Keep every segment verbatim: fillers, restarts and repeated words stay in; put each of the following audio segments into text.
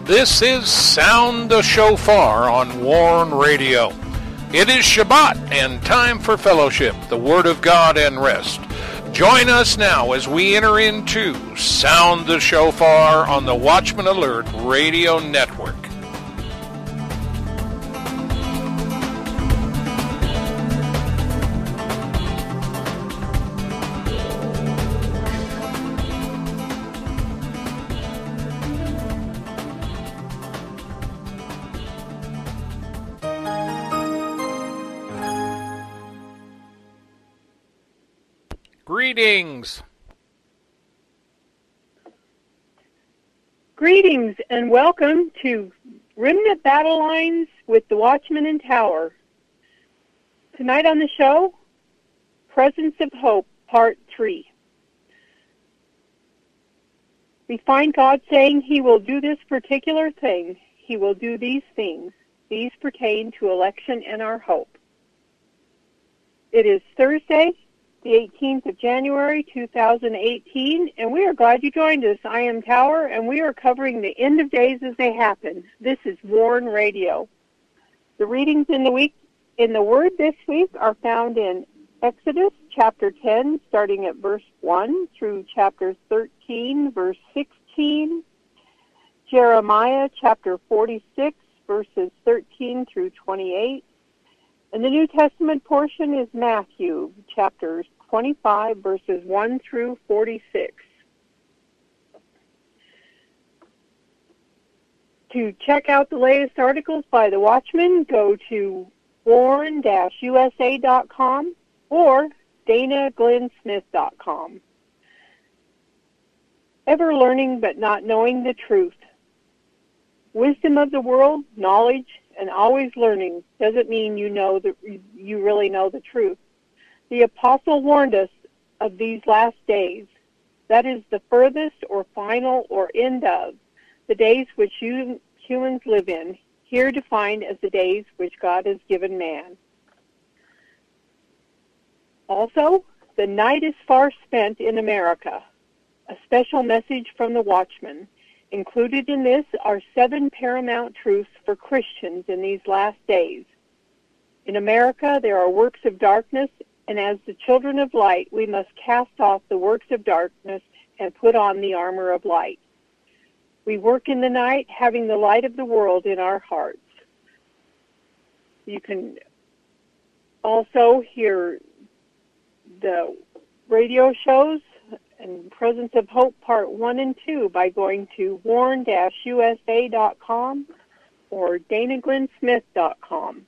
This is Sound the Shofar on Warn Radio. It is Shabbat and time for fellowship, the Word of God, and rest. Join us now as we enter into Sound the Shofar on the Watchman Alert Radio Network. Greetings. Greetings and welcome to Remnant Battle Lines with the Watchman and Tower. Tonight on the show, Presence of Hope, Part three. We find God saying He will do this particular thing. He will do these things. These pertain to election and our hope. It is Thursday, the eighteenth of January, two thousand eighteen, and we are glad you joined us. I am Tower, and we are covering the end of days as they happen. This is Warn Radio. The readings in the week, in the Word this week are found in Exodus chapter ten, starting at verse one, through chapter thirteen, verse sixteen, Jeremiah chapter forty-six, verses thirteen through twenty-eight, and the New Testament portion is Matthew chapters twenty-five, verses one through forty-six. To check out the latest articles by the Watchman, go to warn dash U S A dot com or dana glenn smith dot com. Ever learning but not knowing the truth. Wisdom of the world, knowledge, and always learning doesn't mean you know that you really know the truth. The apostle warned us of these last days. That is the furthest or final or end of the days which you, humans live in, here defined as the days which God has given man. Also, the night is far spent in America. A special message from the Watchman. Included in this are seven paramount truths for Christians in these last days. In America, there are works of darkness, and as the children of light, we must cast off the works of darkness and put on the armor of light. We work in the night, having the light of the world in our hearts. You can also hear the radio shows and Presence of Hope Part one and two by going to warn dash U S A dot com or dana glenn smith dot com.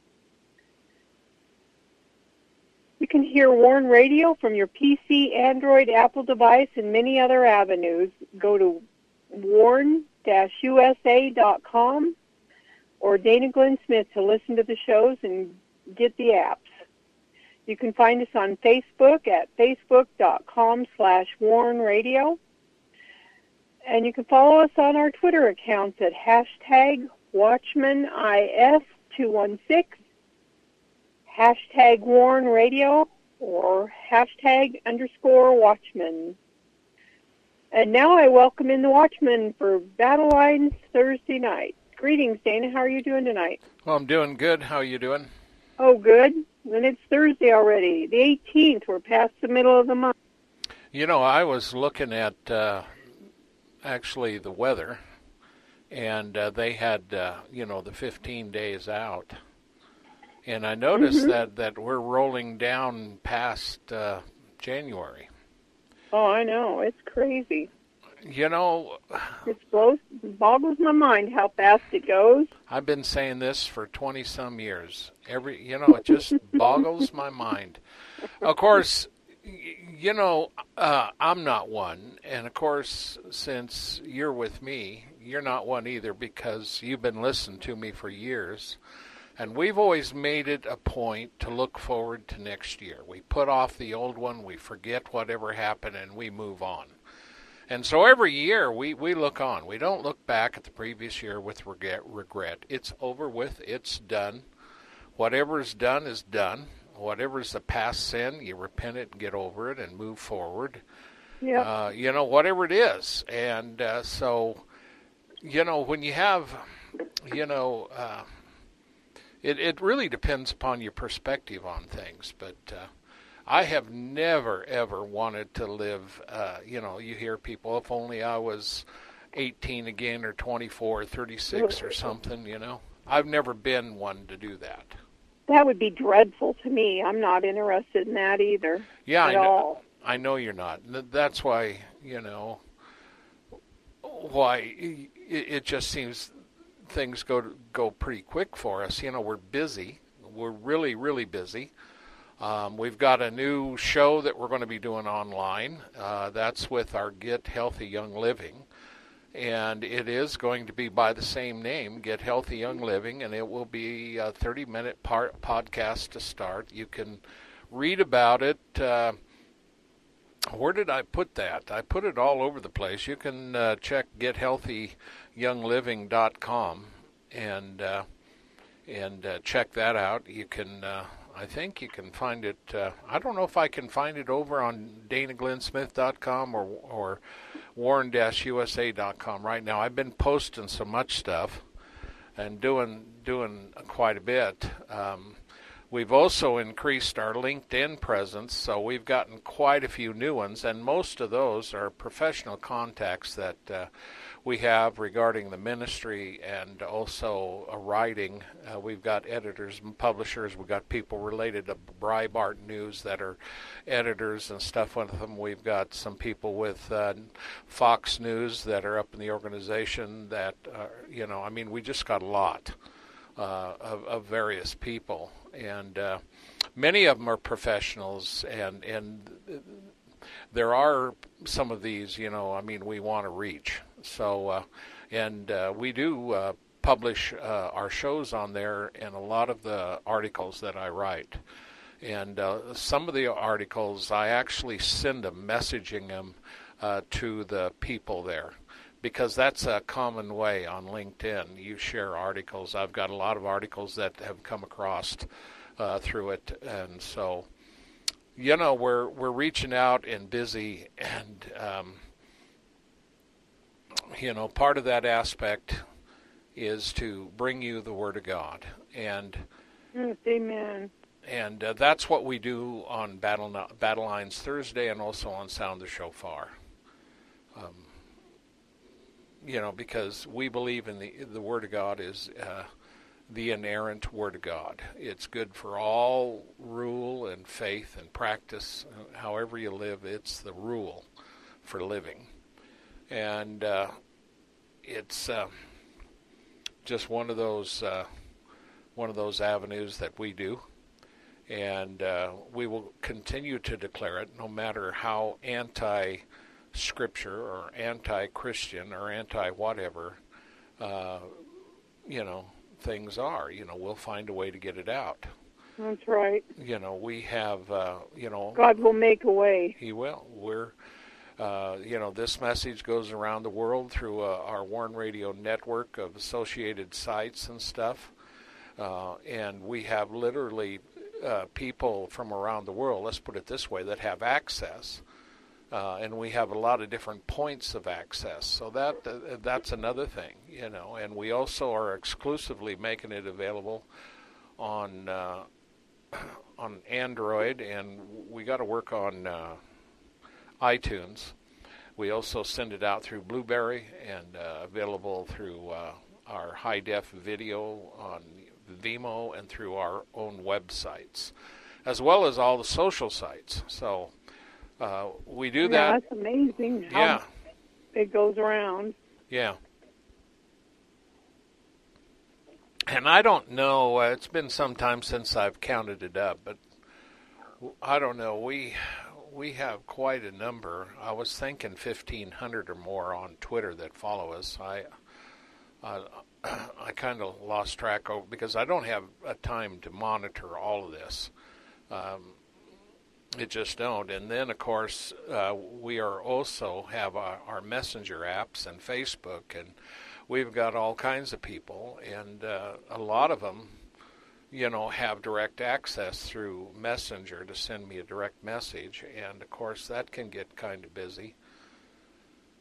You can hear Warn Radio from your P C, Android, Apple device, and many other avenues. Go to warn dash U S A dot com or Dana Glenn Smith to listen to the shows and get the apps. You can find us on Facebook at facebook dot com slash warn radio. And you can follow us on our Twitter accounts at hashtag Watchman I F two one six, hashtag Warn Radio, or hashtag underscore Watchman. And now I welcome in the Watchman for Battle Lines Thursday night. Greetings, Dana. How are you doing tonight? Well, I'm doing good. How are you doing? Oh, good. And it's Thursday already, the eighteenth. We're past the middle of the month. You know, I was looking at uh, actually the weather, and uh, they had, uh, you know, the fifteen days out. And I noticed mm-hmm. that, that we're rolling down past uh, January. Oh, I know. It's crazy. You know, it blows, boggles my mind how fast it goes. I've been saying this for twenty-some years. Every, you know, it just boggles my mind. Of course, you know, uh, I'm not one. And, of course, since you're with me, you're not one either because you've been listening to me for years. And we've always made it a point to look forward to next year. We put off the old one, we forget whatever happened, and we move on. And so every year we, we look on. We don't look back at the previous year with regret. regret. It's over with. It's done. Whatever's done is done. Whatever's the past sin, you repent it and get over it and move forward. Yeah. Uh, you know, whatever it is. And uh, so you know, when you have, you know, uh, it, it really depends upon your perspective on things. But uh, I have never, ever wanted to live, uh, you know, you hear people, if only I was eighteen again or twenty-four or thirty-six or something, you know. I've never been one to do that. That would be dreadful to me. I'm not interested in that either. Yeah, at I know, all. I know you're not. That's why, you know, why it, it just seems things go go pretty quick for us. You know, we're busy. We're really, really busy. Um, we've got a new show that we're going to be doing online. Uh, that's with our Get Healthy Young Living. And it is going to be by the same name, Get Healthy Young Living, and it will be a thirty-minute part podcast to start. You can read about it. Uh, where did I put that? I put it all over the place. You can uh, check get healthy young living dot com and uh, and uh, check that out. You can, uh, I think you can find it. Uh, I don't know if I can find it over on dana glenn smith dot com or or warren dash u s a dot com right now. I've been posting so much stuff and doing doing quite a bit. Um, we've also increased our LinkedIn presence, so we've gotten quite a few new ones, and most of those are professional contacts that uh, we have regarding the ministry and also uh, writing. Uh, we've got editors and publishers. We've got people related to Breitbart News that are editors and stuff with them. We've got some people with uh, Fox News that are up in the organization that, uh, you know, I mean, we just got a lot uh, of, of various people. And uh, many of them are professionals, and, and there are some of these, you know, I mean, we want to reach. So, uh, and uh, we do uh, publish uh, our shows on there and a lot of the articles that I write. And uh, some of the articles, I actually send them, messaging them uh, to the people there, because that's a common way on LinkedIn. You share articles. I've got a lot of articles that have come across uh, through it. And so, you know, we're we're reaching out and busy, and um, you know, part of that aspect is to bring you the Word of God, and yes, amen. And uh, that's what we do on Battle Battle Lines Thursday, and also on Sound the Shofar. Um, you know, because we believe in the the Word of God is uh, the inerrant Word of God. It's good for all rule and faith and practice. However you live, it's the rule for living. And uh, it's uh, just one of those uh, one of those avenues that we do, and uh, we will continue to declare it, no matter how anti-Scripture or anti-Christian or anti-whatever, uh, you know, things are. You know, we'll find a way to get it out. That's right. You know, we have, uh, you know, God will make a way. He will. We're Uh, you know, this message goes around the world through uh, our Warren Radio network of associated sites and stuff. Uh, and we have literally uh, people from around the world, let's put it this way, that have access. Uh, and we have a lot of different points of access. So that uh, that's another thing, you know. And we also are exclusively making it available on uh, on Android, and we got to work on Uh, iTunes. We also send it out through Blueberry, and uh, available through uh, our high-def video on Vimeo and through our own websites, as well as all the social sites. So uh, we do yeah, that. That's amazing how yeah. it goes around. Yeah. And I don't know, uh, it's been some time since I've counted it up, but I don't know, we... We have quite a number. I was thinking fifteen hundred or more on Twitter that follow us. I I, I kind of lost track of, because I don't have a time to monitor all of this. Um, it just don't. And then, of course, uh, we are also have our, our messenger apps and Facebook, and we've got all kinds of people, and uh, a lot of them, you know, have direct access through Messenger to send me a direct message, and of course that can get kind of busy.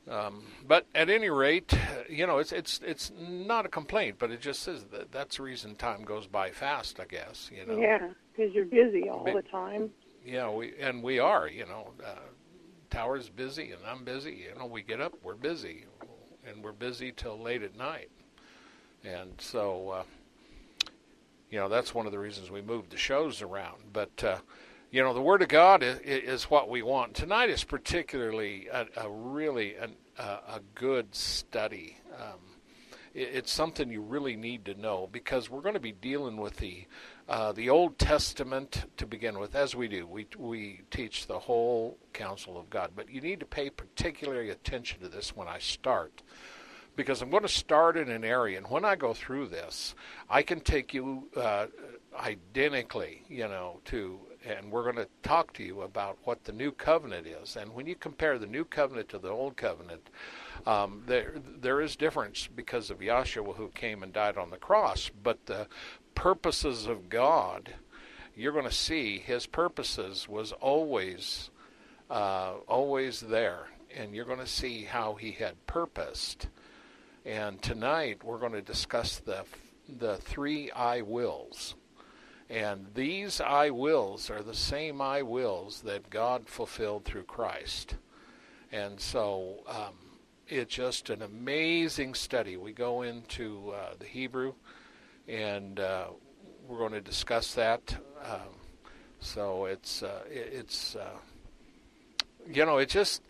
Um, but at any rate, you know, it's it's it's not a complaint, but it just says that that's the reason time goes by fast, I guess. You know. Yeah, because you're busy all But, the time. yeah, we and we are. You know, uh, Tower's busy and I'm busy. You know, we get up, we're busy, and we're busy till late at night. And so, uh, you know, that's one of the reasons we moved the shows around. But uh, you know, the Word of God is, is what we want. Tonight is particularly a, a really an, a, a good study. Um, it, it's something you really need to know because we're going to be dealing with the uh, the Old Testament to begin with, as we do. We we teach the whole counsel of God, but you need to pay particular attention to this when I start. Because I'm going to start in an area, and when I go through this, I can take you uh, identically, you know, to, and we're going to talk to you about what the new covenant is. And when you compare the new covenant to the old covenant, um, there there is difference because of Yahshua who came and died on the cross. But the purposes of God, you're going to see His purposes was always, uh, always there, and you're going to see how He had purposed. And tonight we're going to discuss the the three I wills. And these I wills are the same I wills that God fulfilled through Christ. And so um, it's just an amazing study. We go into uh, the Hebrew, and uh, we're going to discuss that. Um, so it's, uh, it's uh, you know, it just...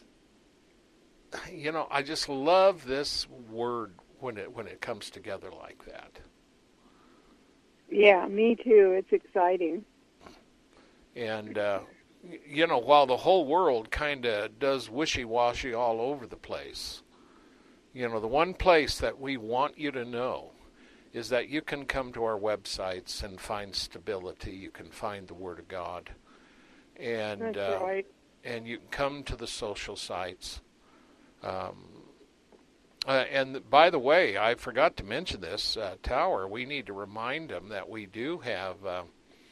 You know, I just love this word when it when it comes together like that. Yeah, me too. It's exciting. And, uh, you know, while the whole world kind of does wishy-washy all over the place, you know, the one place that we want you to know is that you can come to our websites and find stability. You can find the Word of God. And, That's uh, right. and you can come to the social sites. Um, uh, and by the way, I forgot to mention this, uh, Tower, we need to remind them that we do have uh,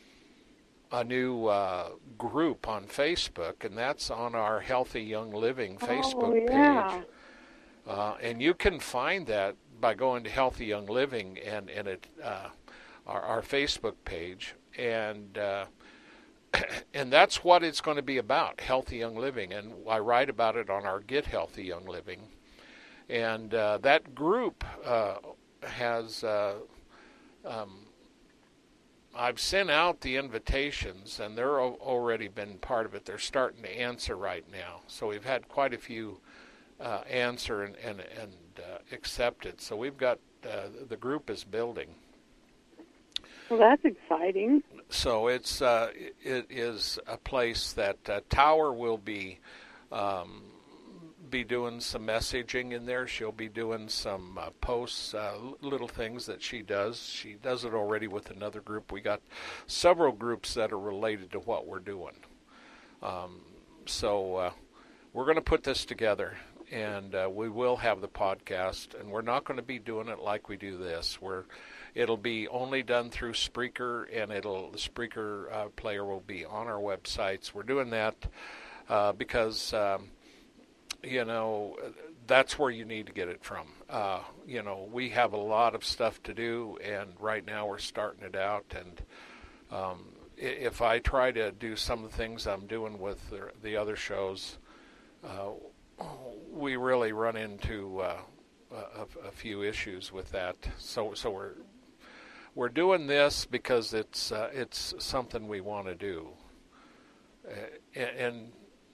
a new uh, group on Facebook, and that's on our Healthy Young Living Facebook oh, yeah. page. Uh, and you can find that by going to Healthy Young Living and, and it, uh, our, our Facebook page. And uh, and that's what it's going to be about, healthy young living. And I write about it on our Get Healthy Young Living. And uh, that group uh, has, uh, um, I've sent out the invitations, and they're already been part of it. They're starting to answer right now. So we've had quite a few uh, answer and, and, and uh, accept it. So we've got, uh, the group is building. Well, that's exciting. So it's uh, it is a place that uh, Tower will be um, be doing some messaging in there. She'll be doing some uh, posts, uh, little things that she does. She does it already with another group. We got several groups that are related to what we're doing. Um, so uh, we're going to put this together, and uh, we will have the podcast. And we're not going to be doing it like we do this. We're It'll be only done through Spreaker, and it'll the Spreaker uh, player will be on our websites. We're doing that uh, because, um, you know, that's where you need to get it from. Uh, you know, we have a lot of stuff to do, and right now we're starting it out. And um, if I try to do some of the things I'm doing with the, the other shows, uh, we really run into uh, a, a few issues with that. So, so we're We're doing this because it's uh, it's something we want to do, uh, and, and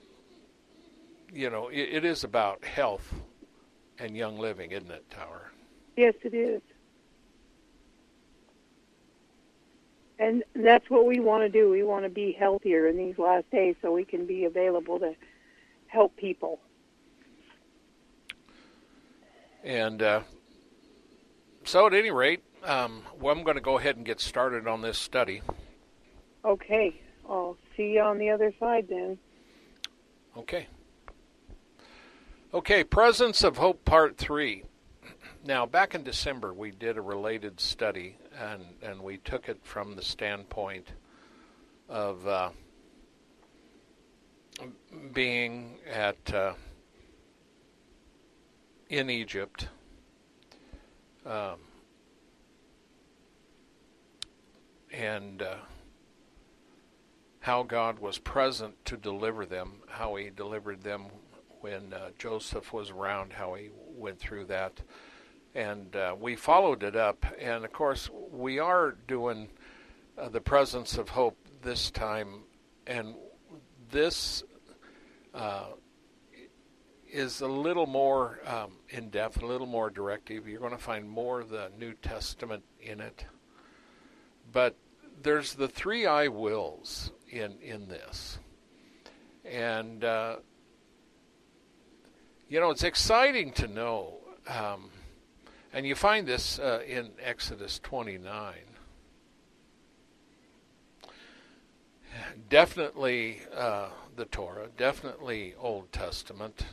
you know it, it is about health and young living, isn't it, Tower? Yes, it is. And that's what we want to do. We want to be healthier in these last days so we can be available to help people. And uh, so at any rate, um, well, I'm going to go ahead and get started on this study. Okay. I'll see you on the other side then. Okay. Okay, Presence of Hope Part three. Now, back in December, we did a related study, and, and we took it from the standpoint of uh, being at uh, in Egypt. Um, and uh, how God was present to deliver them, how he delivered them when uh, Joseph was around, how he went through that. And uh, we followed it up. And, of course, we are doing uh, the presence of hope this time. And this uh, is a little more um, in-depth, a little more directive. You're going to find more of the New Testament in it. But there's the three I wills in, in this. And, uh, you know, it's exciting to know, um, and you find this uh, in Exodus twenty-nine. Definitely uh, the Torah, definitely Old Testament.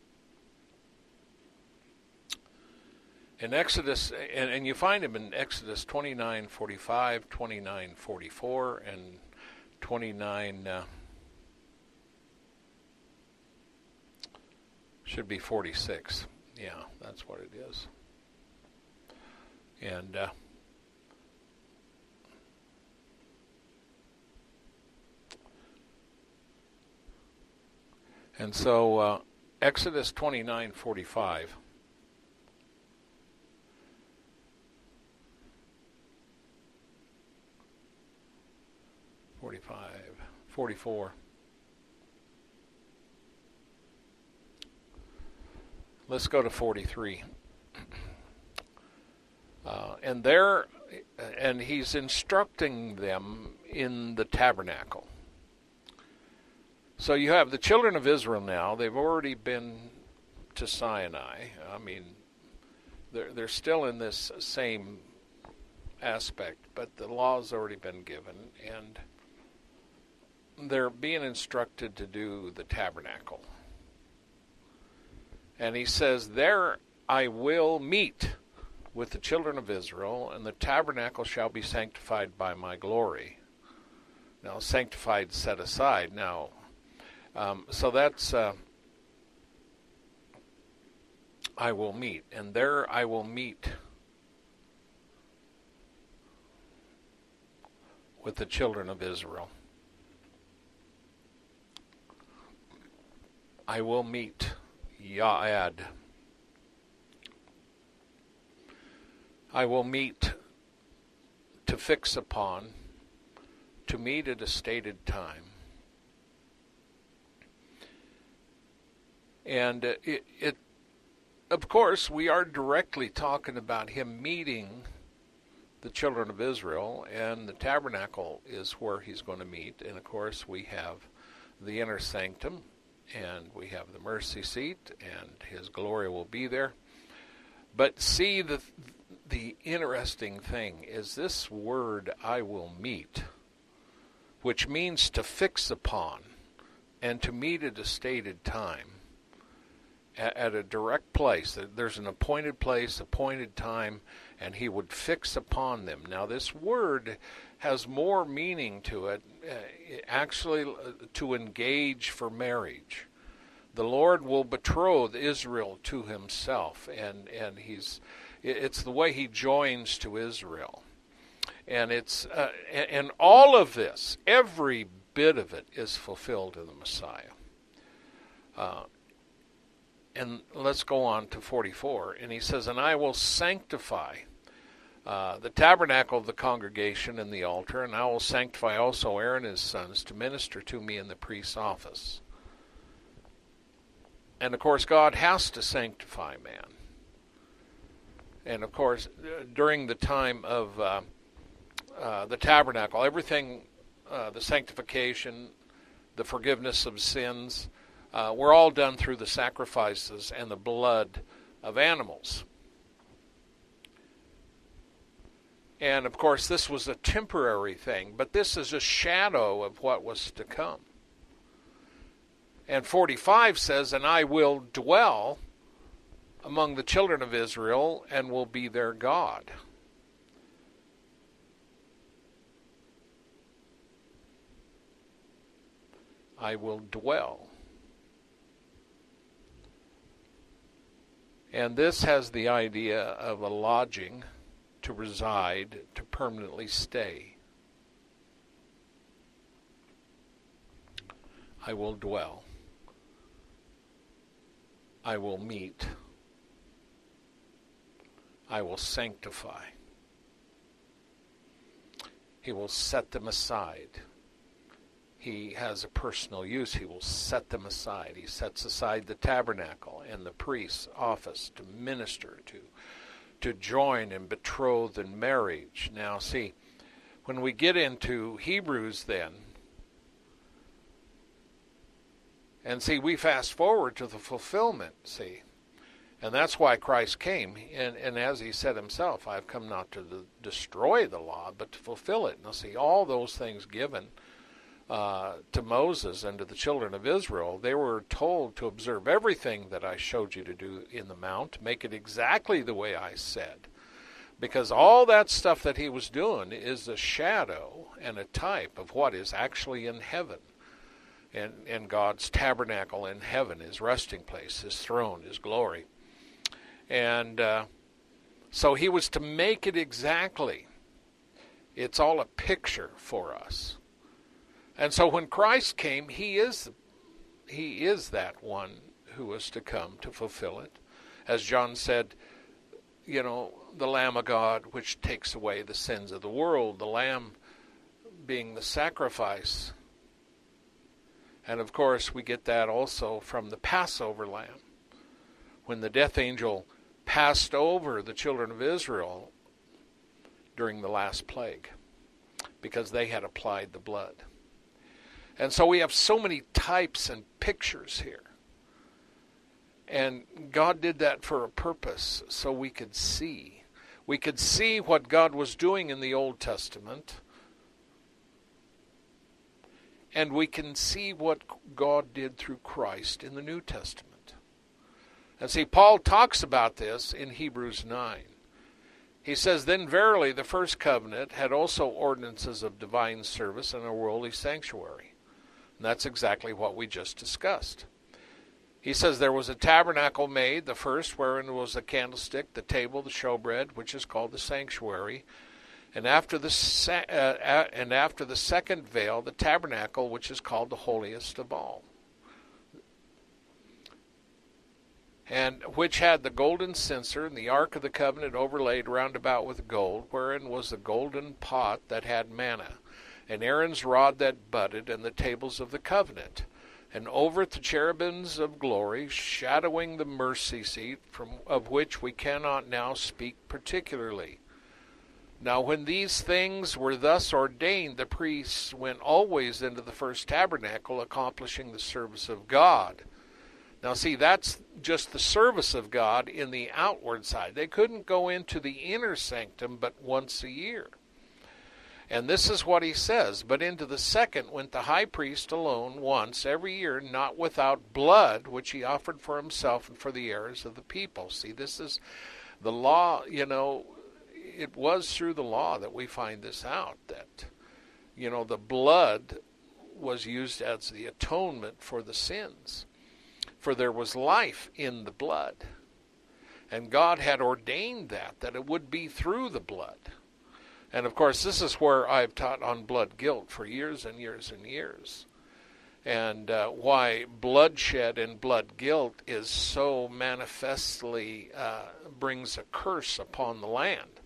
In Exodus, and, and you find him in Exodus twenty-nine forty-five, twenty-nine forty-four, and twenty-nine, uh, should be forty-six. Yeah, that's what it is. And uh, and so uh, Exodus twenty-nine forty-five. forty-five, forty-four. Let's go to forty-three. Uh, and there, and he's instructing them in the tabernacle. So you have the children of Israel now. They've already been to Sinai. I mean, they're they're still in this same aspect, but the law's already been given, and they're being instructed to do the tabernacle. And he says, there I will meet with the children of Israel, and the tabernacle shall be sanctified by my glory. Now, sanctified, set aside. Now, um, so that's, uh, I will meet. And there I will meet with the children of Israel. I will meet, Ya'ad. I will meet, to fix upon, to meet at a stated time. And uh, it, it, of course, we are directly talking about him meeting the children of Israel, and the tabernacle is where he's going to meet. And, of course, we have the inner sanctum, and we have the mercy seat, and his glory will be there. But see, the the interesting thing is this word, I will meet, which means to fix upon and to meet at a stated time, at, at a direct place. There's an appointed place, appointed time, and he would fix upon them. Now, this word has more meaning to it, uh, actually uh, to engage for marriage. The Lord will betroth Israel to himself, and, and he's it's the way he joins to Israel. And it's uh, and all of this, every bit of it, is fulfilled in the Messiah. Uh, and let's go on to forty-four. And he says, and I will sanctify uh, the tabernacle of the congregation and the altar, and I will sanctify also Aaron and his sons to minister to me in the priest's office. And, of course, God has to sanctify man. And, of course, during the time of uh, uh, the tabernacle, everything, uh, the sanctification, the forgiveness of sins, uh, were all done through the sacrifices and the blood of animals. And, of course, this was a temporary thing, but this is a shadow of what was to come. And forty-five says, and I will dwell among the children of Israel and will be their God. I will dwell. And this has the idea of a lodging, to reside, to permanently stay. I will dwell. I will meet. I will sanctify. He will set them aside. He has a personal use. He will set them aside. He sets aside the tabernacle and the priest's office to minister, to, to join and betroth in marriage. Now, see, when we get into Hebrews then, and see, we fast forward to the fulfillment, see, and that's why Christ came. And, and as he said himself, I've come not to the, destroy the law, but to fulfill it. Now, see, all those things given Uh, to Moses and to the children of Israel, they were told to observe everything that I showed you to do in the mount, make it exactly the way I said. Because all that stuff that he was doing is a shadow and a type of what is actually in heaven. And, and God's tabernacle in heaven, his resting place, his throne, his glory. And uh, so he was to make it exactly. It's all a picture for us. And so when Christ came, he is he is that one who was to come to fulfill it. As John said, you know, the Lamb of God, which takes away the sins of the world, the Lamb being the sacrifice. And of course, we get that also from the Passover lamb. When the death angel passed over the children of Israel during the last plague, because they had applied the blood. And so we have so many types and pictures here. And God did that for a purpose, so we could see. We could see what God was doing in the Old Testament. And we can see what God did through Christ in the New Testament. And see, Paul talks about this in Hebrews nine. He says, then verily the first covenant had also ordinances of divine service and a worldly sanctuary. And that's exactly what we just discussed. He says there was a tabernacle made, the first, wherein was the candlestick, the table, the showbread, which is called the sanctuary. And after the se- uh, and after the second veil, the tabernacle, which is called the holiest of all. And which had the golden censer and the ark of the covenant overlaid round about with gold, wherein was the golden pot that had manna, and Aaron's rod that budded, and the tables of the covenant. And over it the cherubims of glory, shadowing the mercy seat, from of which we cannot now speak particularly. Now when these things were thus ordained, the priests went always into the first tabernacle, accomplishing the service of God. Now see, that's just the service of God in the outward side. They couldn't go into the inner sanctum but once a year. And this is what he says, but into the second went the high priest alone once every year, not without blood, which he offered for himself and for the errors of the people. See, this is the law, you know, it was through the law that we find this out, that, you know, the blood was used as the atonement for the sins. For there was life in the blood. And God had ordained that, that it would be through the blood. And of course, this is where I've taught on blood guilt for years and years and years. And uh, why bloodshed and blood guilt is so manifestly uh, brings a curse upon the land.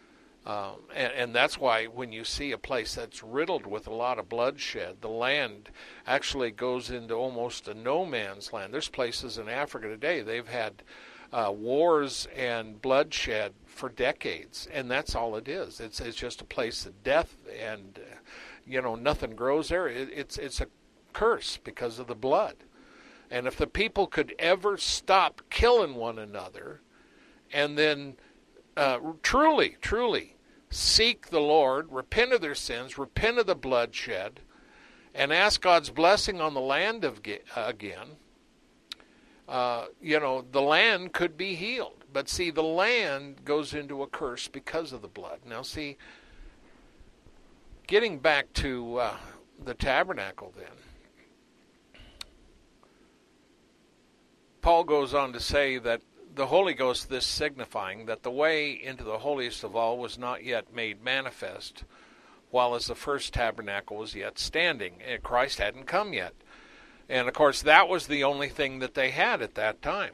Um, and, and that's why when you see a place that's riddled with a lot of bloodshed, the land actually goes into almost a no man's land. There's places in Africa today, they've had uh, wars and bloodshed for decades, and that's all it is. It's it's just a place of death, and uh, you know, nothing grows there. It, it's it's a curse because of the blood. And if the people could ever stop killing one another, and then uh, truly, truly seek the Lord, repent of their sins, repent of the bloodshed, and ask God's blessing on the land of, again, uh, you know, the land could be healed. But see, the land goes into a curse because of the blood. Now see, getting back to uh, the tabernacle then, Paul goes on to say that the Holy Ghost, this signifying that the way into the holiest of all was not yet made manifest, while as the first tabernacle was yet standing, and Christ hadn't come yet. And of course, that was the only thing that they had at that time.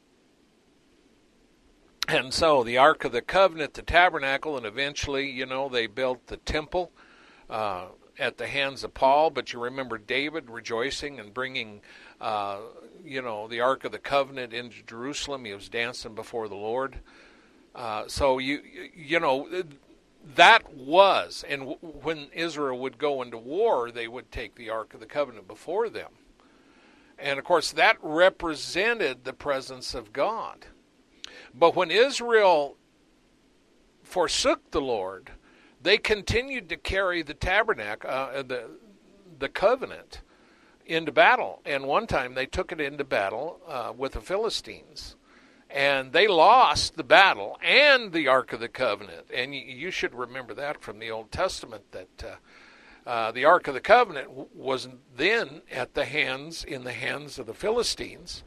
And so the Ark of the Covenant, the tabernacle, and eventually, you know, they built the temple uh, at the hands of Paul. But you remember David rejoicing and bringing, uh, you know, the Ark of the Covenant into Jerusalem. He was dancing before the Lord. Uh, so, you you know, that was, and w- when Israel would go into war, they would take the Ark of the Covenant before them. And, of course, that represented the presence of God. But when Israel forsook the Lord, they continued to carry the tabernacle, uh, the the covenant, into battle. And one time they took it into battle uh, with the Philistines. And they lost the battle and the Ark of the Covenant. And you, you should remember that from the Old Testament, that uh, uh, the Ark of the Covenant w- was then at the hands, in the hands of the Philistines.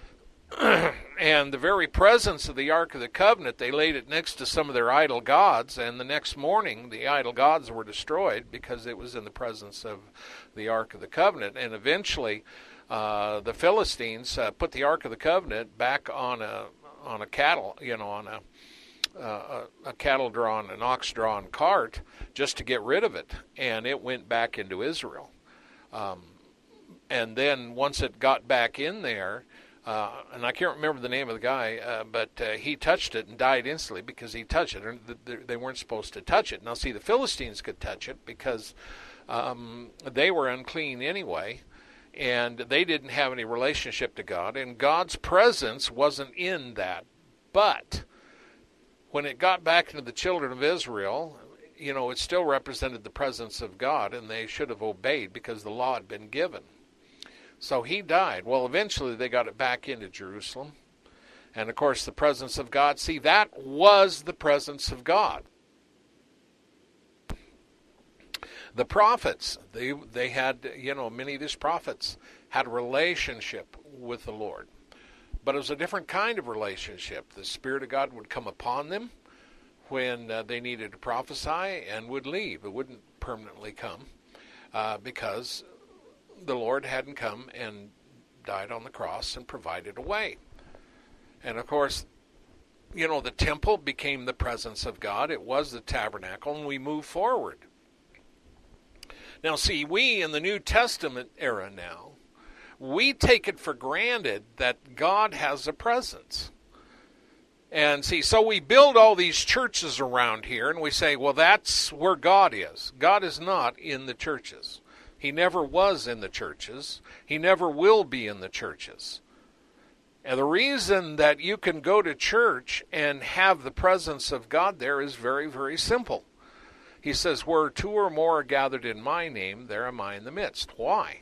And the very presence of the Ark of the Covenant, they laid it next to some of their idol gods, and the next morning the idol gods were destroyed because it was in the presence of the Ark of the Covenant. And eventually uh, the Philistines uh, put the Ark of the Covenant back on a on a cattle, you know, on a uh, a, a cattle-drawn, an ox-drawn cart, just to get rid of it, and it went back into Israel. Um, and then once it got back in there, Uh, and I can't remember the name of the guy, uh, but uh, he touched it and died instantly because he touched it. And they weren't supposed to touch it. Now, see, the Philistines could touch it because um, they were unclean anyway, and they didn't have any relationship to God, and God's presence wasn't in that. But when it got back into the children of Israel, you know, it still represented the presence of God, and they should have obeyed because the law had been given. So he died. Well, eventually they got it back into Jerusalem. And, of course, the presence of God. See, that was the presence of God. The prophets, they they had, you know, many of these prophets had a relationship with the Lord. But it was a different kind of relationship. The Spirit of God would come upon them when uh, they needed to prophesy and would leave. It wouldn't permanently come uh, because the Lord hadn't come and died on the cross and provided a way. And of course, you know, the temple became the presence of God. It was the tabernacle, and we move forward. Now, see, we in the New Testament era now, we take it for granted that God has a presence. And see, so we build all these churches around here, and we say, well, that's where God is. God is not in the churches. He never was in the churches. He never will be in the churches. And the reason that you can go to church and have the presence of God there is very, very simple. He says, where two or more are gathered in my name, there am I in the midst. Why?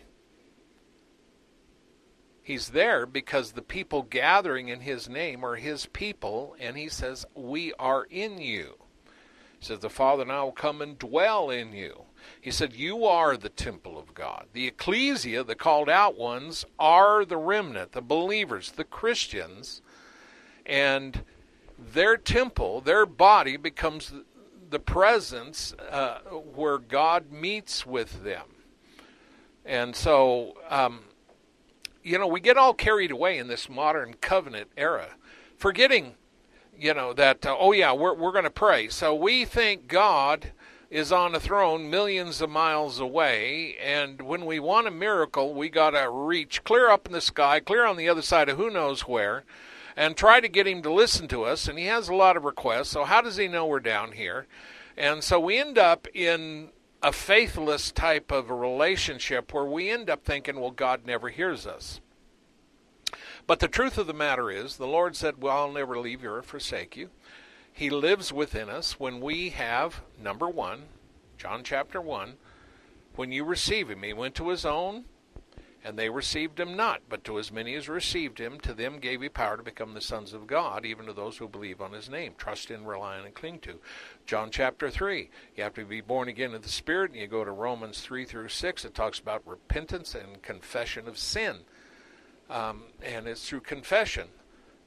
He's there because the people gathering in his name are his people, and he says, we are in you. He says, the Father and I will come and dwell in you. He said, you are the temple of God. The ecclesia, the called out ones, are the remnant, the believers, the Christians. And their temple, their body becomes the presence uh, where God meets with them. And so, um, you know, we get all carried away in this modern covenant era, forgetting, you know, that, uh, oh yeah, we're, we're going to pray. So we think God is on a throne millions of miles away, and when we want a miracle, we got to reach clear up in the sky, clear on the other side of who knows where, and try to get him to listen to us, and he has a lot of requests, so how does he know we're down here? And so we end up in a faithless type of a relationship where we end up thinking, well, God never hears us. But the truth of the matter is, the Lord said, well, I'll never leave you or forsake you. He lives within us when we have, number one, John chapter one, when you receive him. He went to his own, and they received him not. But to as many as received him, to them gave he power to become the sons of God, even to those who believe on his name, trust in, rely on, and cling to. John chapter three, you have to be born again of the Spirit, and you go to Romans three through six. It talks about repentance and confession of sin. Um, and it's through confession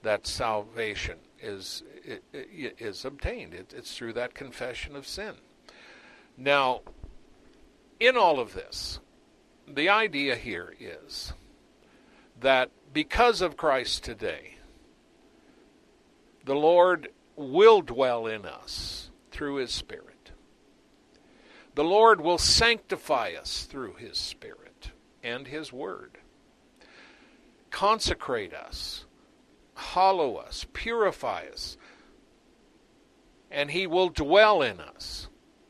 that salvation is is obtained. It, it's through that confession of sin. Now, in all of this, the idea here is that because of Christ today, the Lord will dwell in us through His Spirit. The Lord will sanctify us through His Spirit and His Word. Consecrate us, hallow us, purify us, and He will dwell in us.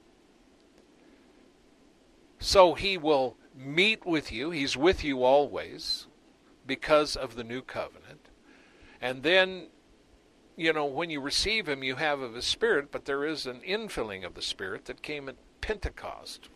So He will meet with you. He's with you always because of the new covenant. And then, you know, when you receive Him, you have of His Spirit, but there is an infilling of the Spirit that came at Pentecost.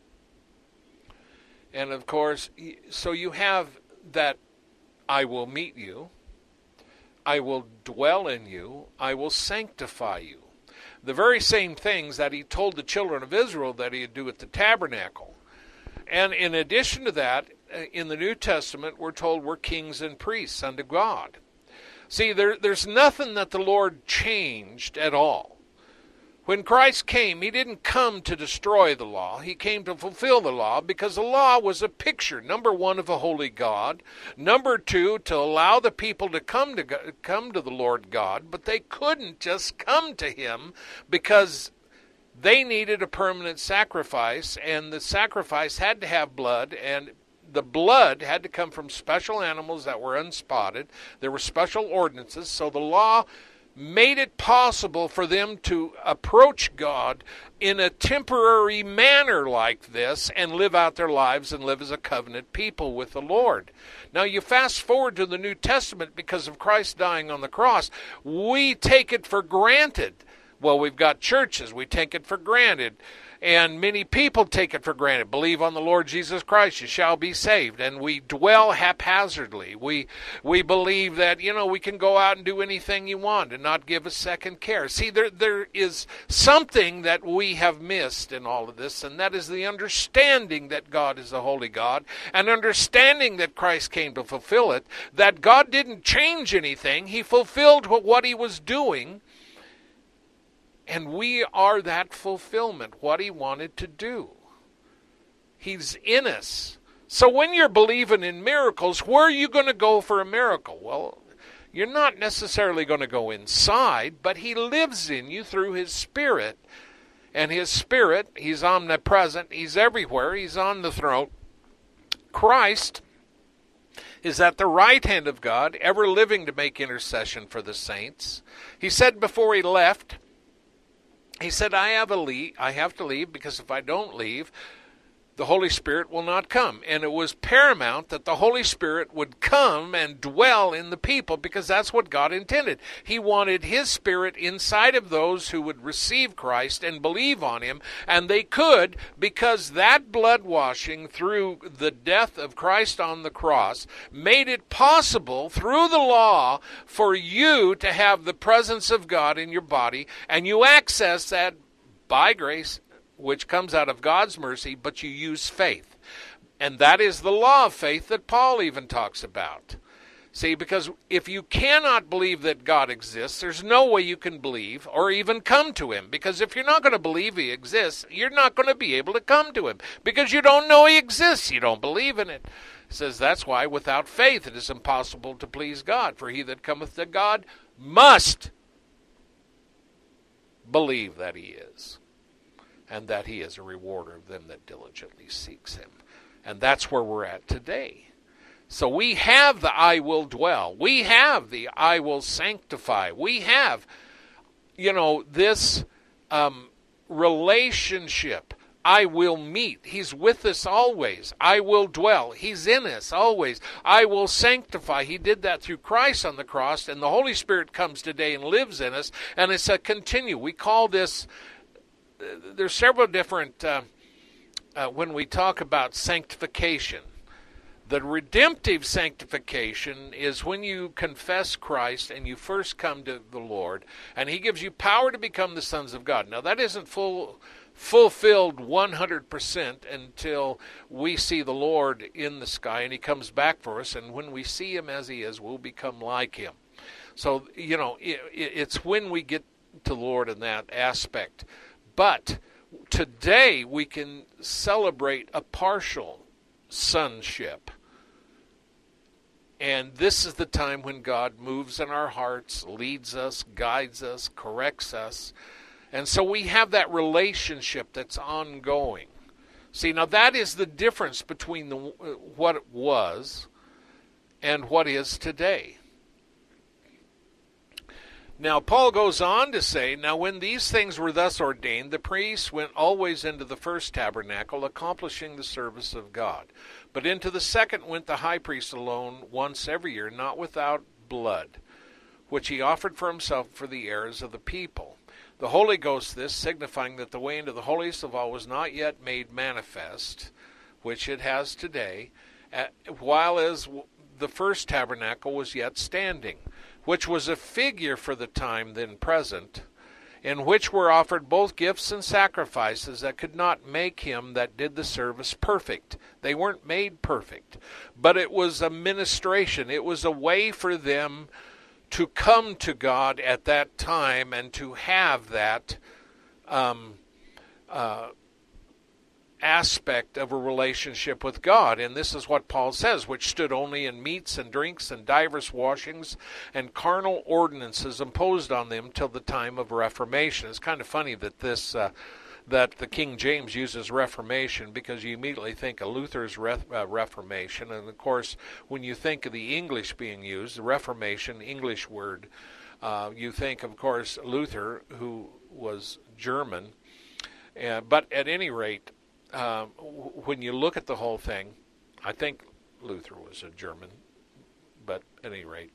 And of course, so you have that I will meet you, I will dwell in you, I will sanctify you. The very same things that He told the children of Israel that He'd do at the tabernacle. And in addition to that, in the New Testament, we're told we're kings and priests unto God. See, there, there's nothing that the Lord changed at all. When Christ came, He didn't come to destroy the law. He came to fulfill the law because the law was a picture, number one, of a holy God. Number two, to allow the people to come to come to the Lord God, but they couldn't just come to Him because they needed a permanent sacrifice, and the sacrifice had to have blood, and the blood had to come from special animals that were unspotted. There were special ordinances, so the law made it possible for them to approach God in a temporary manner like this and live out their lives and live as a covenant people with the Lord. Now you fast forward to the New Testament, because of Christ dying on the cross, we take it for granted. Well, we've got churches, we take it for granted. And many people take it for granted. Believe on the Lord Jesus Christ, you shall be saved. And we dwell haphazardly. We we believe that, you know, we can go out and do anything you want and not give a second care. See, there there is something that we have missed in all of this, and that is the understanding that God is a holy God, and understanding that Christ came to fulfill it, that God didn't change anything. He fulfilled what He was doing. And we are that fulfillment, what He wanted to do. He's in us. So when you're believing in miracles, where are you going to go for a miracle? Well, you're not necessarily going to go inside, but He lives in you through His Spirit. And His Spirit, He's omnipresent, He's everywhere, He's on the throne. Christ is at the right hand of God, ever living to make intercession for the saints. He said before He left, He said, I have a leave, I have to leave, because if I don't leave, the Holy Spirit will not come. And it was paramount that the Holy Spirit would come and dwell in the people, because that's what God intended. He wanted His Spirit inside of those who would receive Christ and believe on Him, and they could, because that blood washing through the death of Christ on the cross made it possible through the law for you to have the presence of God in your body, and you access that by grace, which comes out of God's mercy, but you use faith. And that is the law of faith that Paul even talks about. See, because if you cannot believe that God exists, there's no way you can believe or even come to Him. Because if you're not going to believe He exists, you're not going to be able to come to Him. Because you don't know He exists. You don't believe in it. It says that's why without faith it is impossible to please God. For he that cometh to God must believe that He is, and that He is a rewarder of them that diligently seeks Him. And that's where we're at today. So we have the I will dwell. We have the I will sanctify. We have, you know, this um, relationship. I will meet. He's with us always. I will dwell. He's in us always. I will sanctify. He did that through Christ on the cross, and the Holy Spirit comes today and lives in us, and it's a continue. We call this, there's several different, uh, uh, when we talk about sanctification. The redemptive sanctification is when you confess Christ and you first come to the Lord, and He gives you power to become the sons of God. Now, that isn't full fulfilled one hundred percent until we see the Lord in the sky and He comes back for us, and when we see Him as He is, we'll become like Him. So, you know, it, it's when we get to the Lord in that aspect. But today we can celebrate a partial sonship. And this is the time when God moves in our hearts, leads us, guides us, corrects us. And so we have that relationship that's ongoing. See, now that is the difference between the, what it was and what is today. Now, Paul goes on to say, now when these things were thus ordained, the priests went always into the first tabernacle, accomplishing the service of God. But into the second went the high priest alone once every year, not without blood, which he offered for himself for the errors of the people. The Holy Ghost this, signifying that the way into the holiest of all was not yet made manifest, which it has today, while as the first tabernacle was yet standing, which was a figure for the time then present, in which were offered both gifts and sacrifices that could not make him that did the service perfect. They weren't made perfect, but it was a ministration. It was a way for them to come to God at that time and to have that um, uh, aspect of a relationship with God. And this is what Paul says, which stood only in meats and drinks and divers washings and carnal ordinances imposed on them till the time of Reformation. It's kind of funny that this uh, that the King James uses Reformation, because you immediately think of Luther's re- uh, Reformation. And of course, when you think of the English being used, the Reformation, English word, uh, you think, of course, Luther, who was German. Uh, but at any rate, Uh, when you look at the whole thing, I think Luther was a German, but at any rate,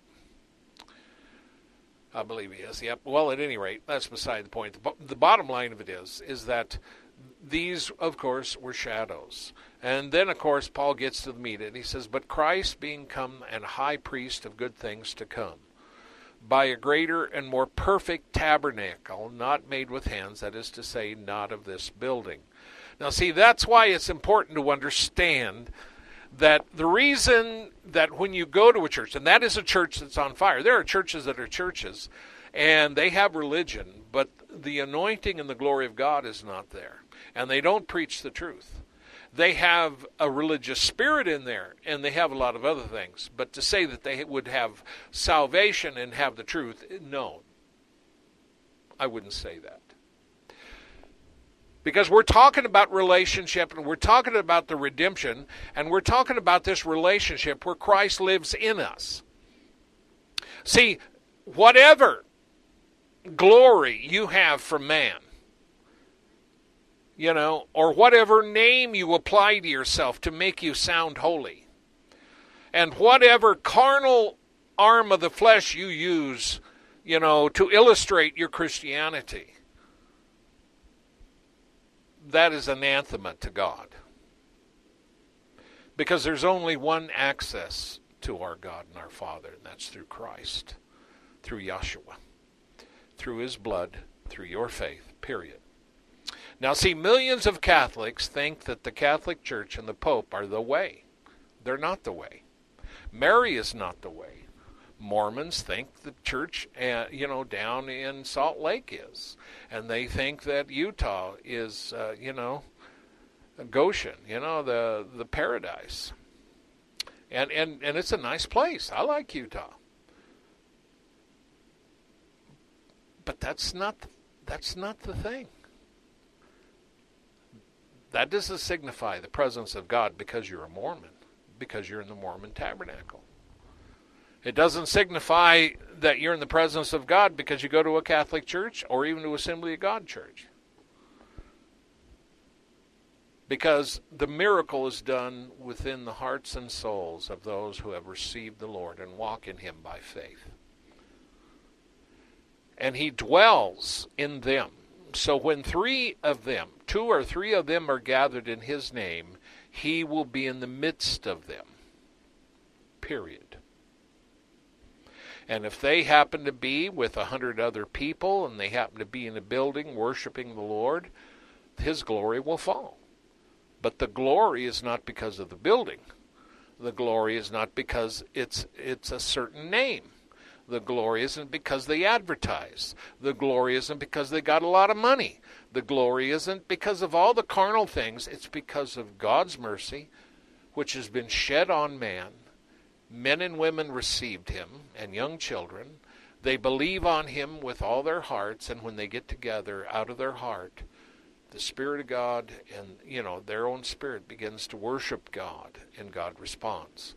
I believe he is. Yep. Well, at any rate, that's beside the point. The, the bottom line of it is, is that these, of course, were shadows. And then, of course, Paul gets to the meat, and he says, but Christ being come an high priest of good things to come, by a greater and more perfect tabernacle, not made with hands, that is to say, not of this building. Now, see, that's why it's important to understand that the reason that when you go to a church, and that is a church that's on fire, there are churches that are churches, and they have religion, but the anointing and the glory of God is not there, and they don't preach the truth. They have a religious spirit in there, and they have a lot of other things, but to say that they would have salvation and have the truth, no, I wouldn't say that. Because we're talking about relationship, and we're talking about the redemption, and we're talking about this relationship where Christ lives in us. See, whatever glory you have from man, you know, or whatever name you apply to yourself to make you sound holy, and whatever carnal arm of the flesh you use, you know, to illustrate your Christianity, that is anathema to God. Because there's only one access to our God and our Father, and that's through Christ, through Yeshua, through his blood, through your faith, period. Now, see, millions of Catholics think that the Catholic Church and the Pope are the way. They're not the way. Mary is not the way. Mormons think the church, uh, you know, down in Salt Lake is. And they think that Utah is, uh, you know, Goshen, you know, the the paradise. And, and, and it's a nice place. I like Utah. But that's not, that's not the thing. That doesn't signify the presence of God because you're a Mormon, because you're in the Mormon tabernacle. It doesn't signify that you're in the presence of God because you go to a Catholic church or even to Assembly of God church. Because the miracle is done within the hearts and souls of those who have received the Lord and walk in him by faith. And he dwells in them. So when three of them, two or three of them are gathered in his name, he will be in the midst of them. Period. And if they happen to be with a hundred other people and they happen to be in a building worshiping the Lord, his glory will fall. But the glory is not because of the building. The glory is not because it's it's a certain name. The glory isn't because they advertise. The glory isn't because they got a lot of money. The glory isn't because of all the carnal things. It's because of God's mercy, which has been shed on man. Men and women received him, and young children. They believe on him with all their hearts, and when they get together out of their heart, the Spirit of God and, you know, their own spirit begins to worship God, and God responds.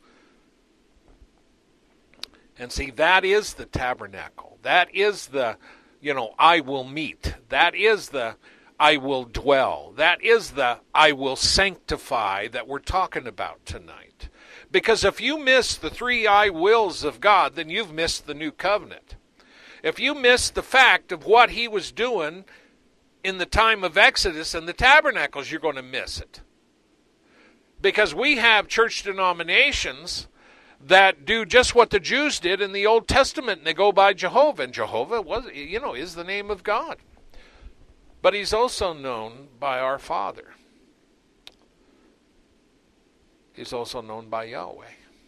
And see, that is the tabernacle. That is the, you know, I will meet. That is the I will dwell. That is the I will sanctify that we're talking about tonight. Because if you miss the three I wills of God, then you've missed the new covenant. If you miss the fact of what he was doing in the time of Exodus and the tabernacles, you're going to miss it. Because we have church denominations that do just what the Jews did in the Old Testament, and they go by Jehovah. And Jehovah was, you know, is the name of God. But he's also known by our Father. He's also known by Yahweh.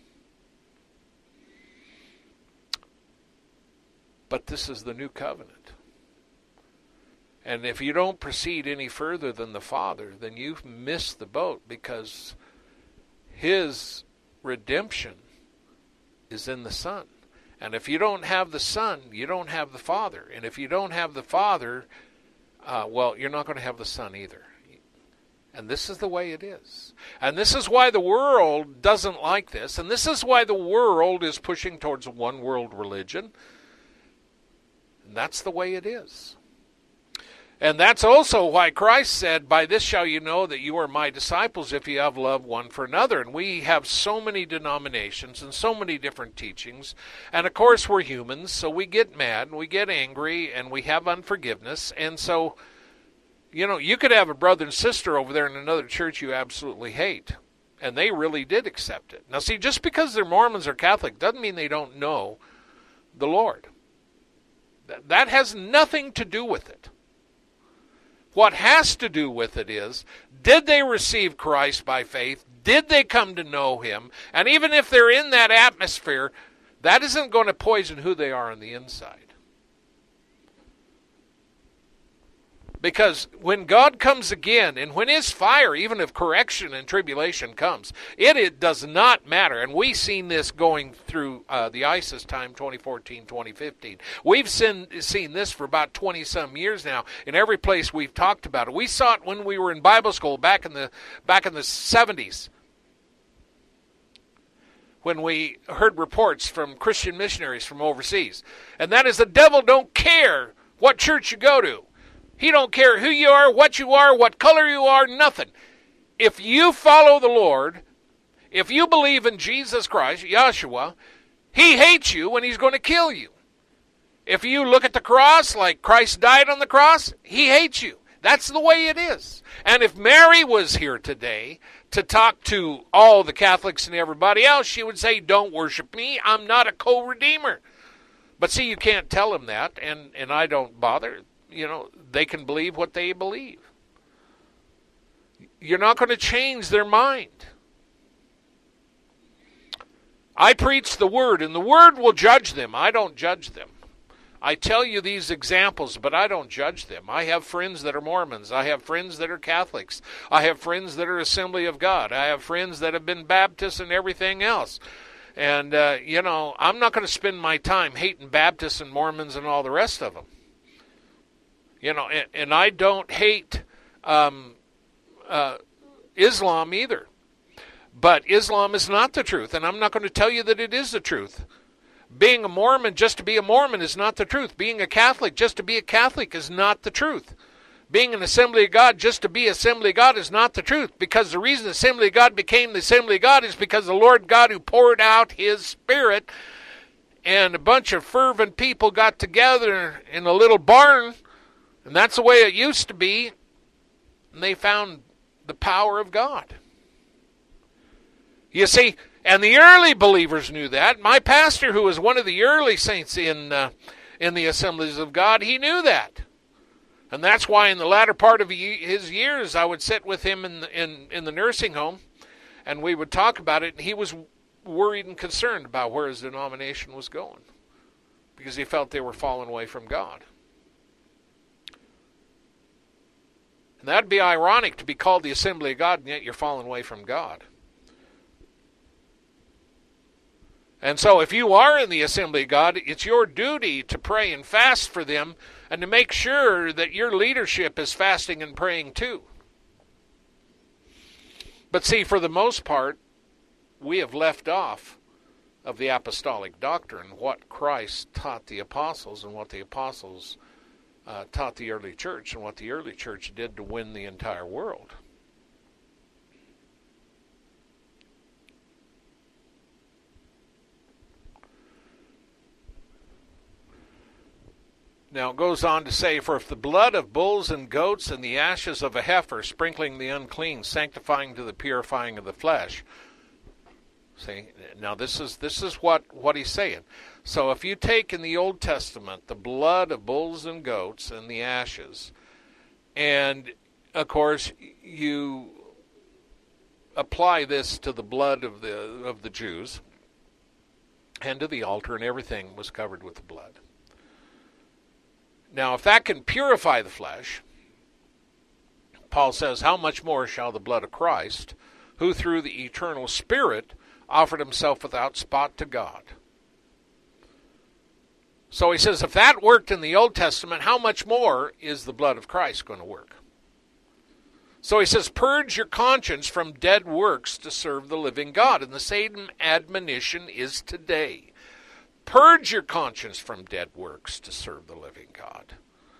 But this is the new covenant. And if you don't proceed any further than the Father, then you've missed the boat, because his redemption is in the Son. And if you don't have the Son, you don't have the Father. And if you don't have the Father, uh, well, you're not going to have the Son either. And this is the way it is. And this is why the world doesn't like this. And this is why the world is pushing towards a one-world religion. And that's the way it is. And that's also why Christ said, by this shall you know that you are my disciples, if you have love one for another. And we have so many denominations and so many different teachings. And of course we're humans, so we get mad and we get angry and we have unforgiveness. And so, you know, you could have a brother and sister over there in another church you absolutely hate. And they really did accept it. Now see, just because they're Mormons or Catholic doesn't mean they don't know the Lord. That has nothing to do with it. What has to do with it is, did they receive Christ by faith? Did they come to know him? And even if they're in that atmosphere, that isn't going to poison who they are on the inside. Because when God comes again, and when his fire, even of correction and tribulation comes, it, it does not matter. And we've seen this going through uh, the ISIS time, twenty fourteen, twenty fifteen. We've seen, seen this for about twenty-some years now in every place we've talked about it. We saw it when we were in Bible school back in the back in the seventies. When we heard reports from Christian missionaries from overseas. And that is, the devil don't care what church you go to. He don't care who you are, what you are, what color you are, nothing. If you follow the Lord, if you believe in Jesus Christ, Yahshua, he hates you and he's going to kill you. If you look at the cross like Christ died on the cross, he hates you. That's the way it is. And if Mary was here today to talk to all the Catholics and everybody else, she would say, don't worship me, I'm not a co-redeemer. But see, you can't tell them that, and, and I don't bother. You know, they can believe what they believe. You're not going to change their mind. I preach the Word, and the Word will judge them. I don't judge them. I tell you these examples, but I don't judge them. I have friends that are Mormons. I have friends that are Catholics. I have friends that are Assembly of God. I have friends that have been Baptists and everything else. And, uh, you know, I'm not going to spend my time hating Baptists and Mormons and all the rest of them. You know, and, and I don't hate um, uh, Islam either. But Islam is not the truth, and I'm not going to tell you that it is the truth. Being a Mormon just to be a Mormon is not the truth. Being a Catholic just to be a Catholic is not the truth. Being an Assembly of God just to be Assembly of God is not the truth. Because the reason the Assembly of God became the Assembly of God is because the Lord God who poured out his Spirit, and a bunch of fervent people got together in a little barn. And that's the way it used to be. And they found the power of God. You see, and the early believers knew that. My pastor, who was one of the early saints in uh, in the Assemblies of God, he knew that. And that's why in the latter part of his years, I would sit with him in the, in, in the nursing home, and we would talk about it, and he was worried and concerned about where his denomination was going. because he felt they were falling away from God. And that'd be ironic to be called the Assembly of God, and yet you're falling away from God. And so if you are in the Assembly of God, it's your duty to pray and fast for them and to make sure that your leadership is fasting and praying too. But see, for the most part, we have left off of the apostolic doctrine, what Christ taught the apostles and what the apostles uh, taught the early church and what the early church did to win the entire world. Now it goes on to say, for if the blood of bulls and goats and the ashes of a heifer, sprinkling the unclean, sanctifying to the purifying of the flesh. See, now this is this is what, what he's saying. So if you take in the Old Testament the blood of bulls and goats and the ashes, and of course you apply this to the blood of the of the Jews and to the altar, and everything was covered with the blood. Now, if that can purify the flesh, Paul says, how much more shall the blood of Christ, who through the eternal Spirit offered himself without spot to God. So he says, if that worked in the Old Testament, how much more is the blood of Christ going to work? So he says, purge your conscience from dead works to serve the living God. And the same admonition is today. Purge your conscience from dead works to serve the living God.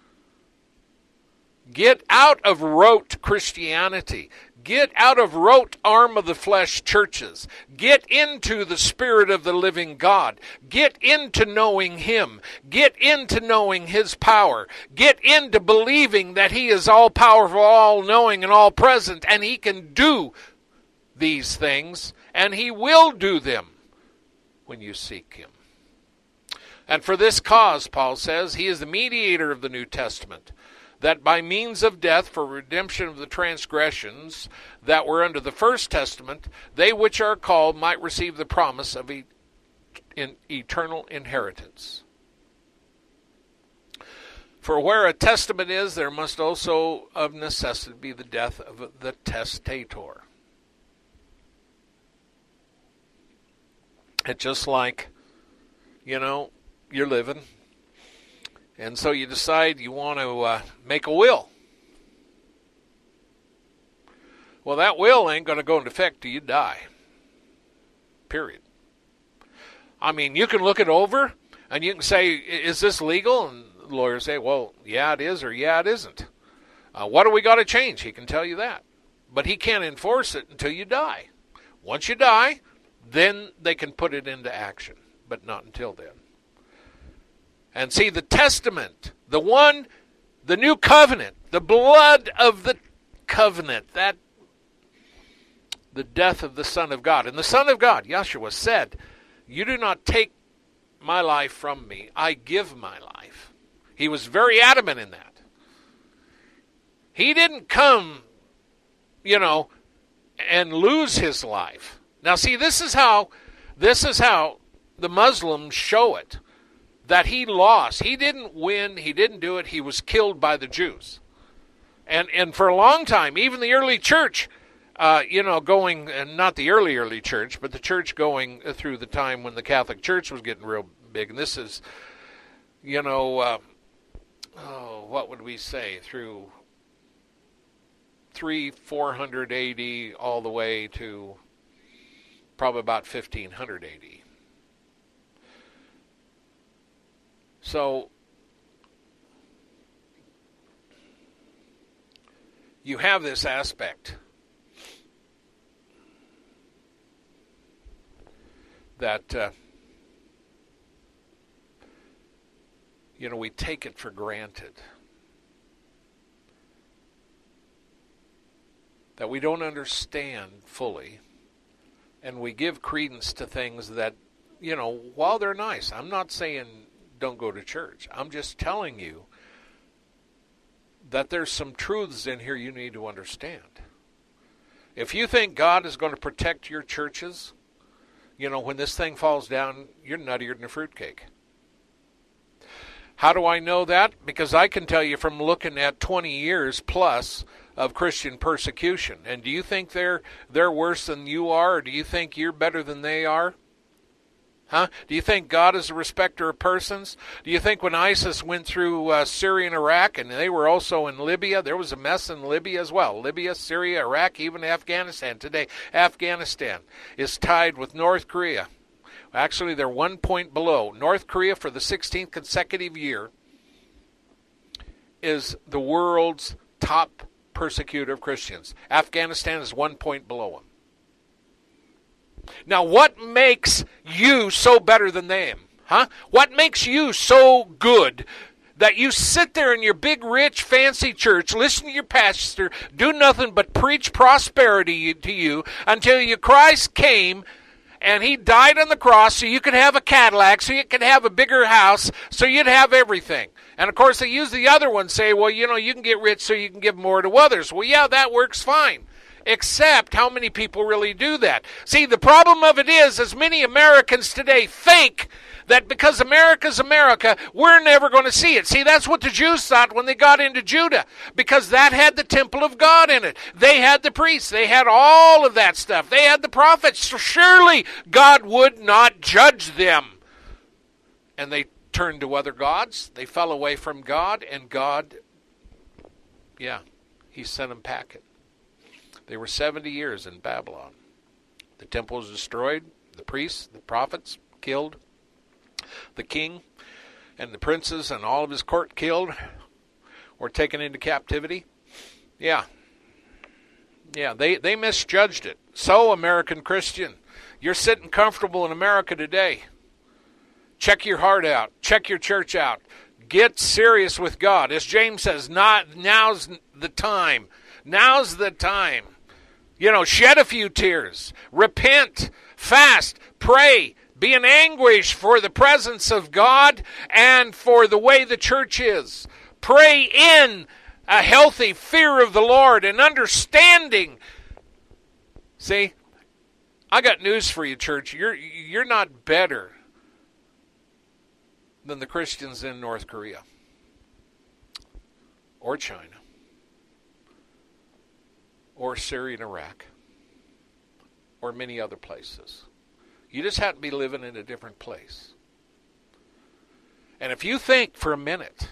Get out of rote Christianity. Get out of rote arm of the flesh churches. Get into the Spirit of the living God. Get into knowing Him. Get into knowing His power. Get into believing that He is all-powerful, all-knowing, and all-present, and He can do these things, and He will do them when you seek Him. And for this cause, Paul says, He is the mediator of the New Testament, that by means of death for redemption of the transgressions that were under the first testament, they which are called might receive the promise of e- in eternal inheritance. For where a testament is, there must also of necessity be the death of the testator. It's just like, you know, you're living, and so you decide you want to uh, make a will. Well, that will ain't going to go into effect till you die. Period. I mean, you can look it over, and you can say, is this legal? And the lawyers say, well, yeah, it is, or yeah, it isn't. Uh, what do we got to change? He can tell you that. But he can't enforce it until you die. Once you die, then they can put it into action, but not until then. And see, the testament, the one, the new covenant, the blood of the covenant, that, the death of the Son of God. And the Son of God, Yeshua, said, you do not take my life from me, I give my life. He was very adamant in that. He didn't come, you know, and lose his life. Now see, this is how, this is how the Muslims show it. That he lost. He didn't win. He didn't do it. He was killed by the Jews. And and for a long time, even the early church, uh, you know, going, and not the early, early church, but the church going through the time when the Catholic Church was getting real big. And this is, you know, uh, oh, what would we say, through three, four hundred A D all the way to probably about fifteen hundred A D. So, you have this aspect that, uh, you know, we take it for granted. That we don't understand fully, and we give credence to things that, you know, while they're nice, I'm not saying don't go to church. I'm just telling you that there's some truths in here you need to understand. If you think God is going to protect your churches, you know, when this thing falls down, you're nuttier than a fruitcake. How do I know that? Because I can tell you from looking at twenty years plus of Christian persecution. And do you think they're they're worse than you are, or do you think you're better than they are? Huh? Do you think God is a respecter of persons? Do you think when ISIS went through uh, Syria and Iraq, and they were also in Libya, there was a mess in Libya as well. Libya, Syria, Iraq, even Afghanistan. Today, Afghanistan is tied with North Korea. Actually, they're one point below. North Korea, for the sixteenth consecutive year, is the world's top persecutor of Christians. Afghanistan is one point below them. Now, what makes you so better than them? Huh? What makes you so good that you sit there in your big, rich, fancy church, listen to your pastor, do nothing but preach prosperity to you until you Christ came and he died on the cross so you could have a Cadillac, so you could have a bigger house, so you'd have everything. And, of course, they use the other one, say, well, you know, you can get rich so you can give more to others. Well, yeah, that works fine. Except how many people really do that. See, the problem of it is, as many Americans today think that because America's America, we're never going to see it. See, that's what the Jews thought when they got into Judah, because that had the temple of God in it. They had the priests. They had all of that stuff. They had the prophets. So surely God would not judge them. And they turned to other gods. They fell away from God, and God, yeah, he sent them packing. They were seventy years in Babylon. The temple was destroyed, the priests, the prophets killed, the king and the princes and all of his court killed, or taken into captivity. Yeah. Yeah, they, they misjudged it. So, American Christian, you're sitting comfortable in America today. Check your heart out. Check your church out. Get serious with God. As James says, not now's the time. Now's the time. You know, shed a few tears. Repent. Fast. Pray. Be in anguish for the presence of God and for the way the church is. Pray in a healthy fear of the Lord and understanding. See, I got news for you, church. You're, you're not better than the Christians in North Korea or China or Syria and Iraq or many other places. You just have to be living in a different place. And if you think for a minute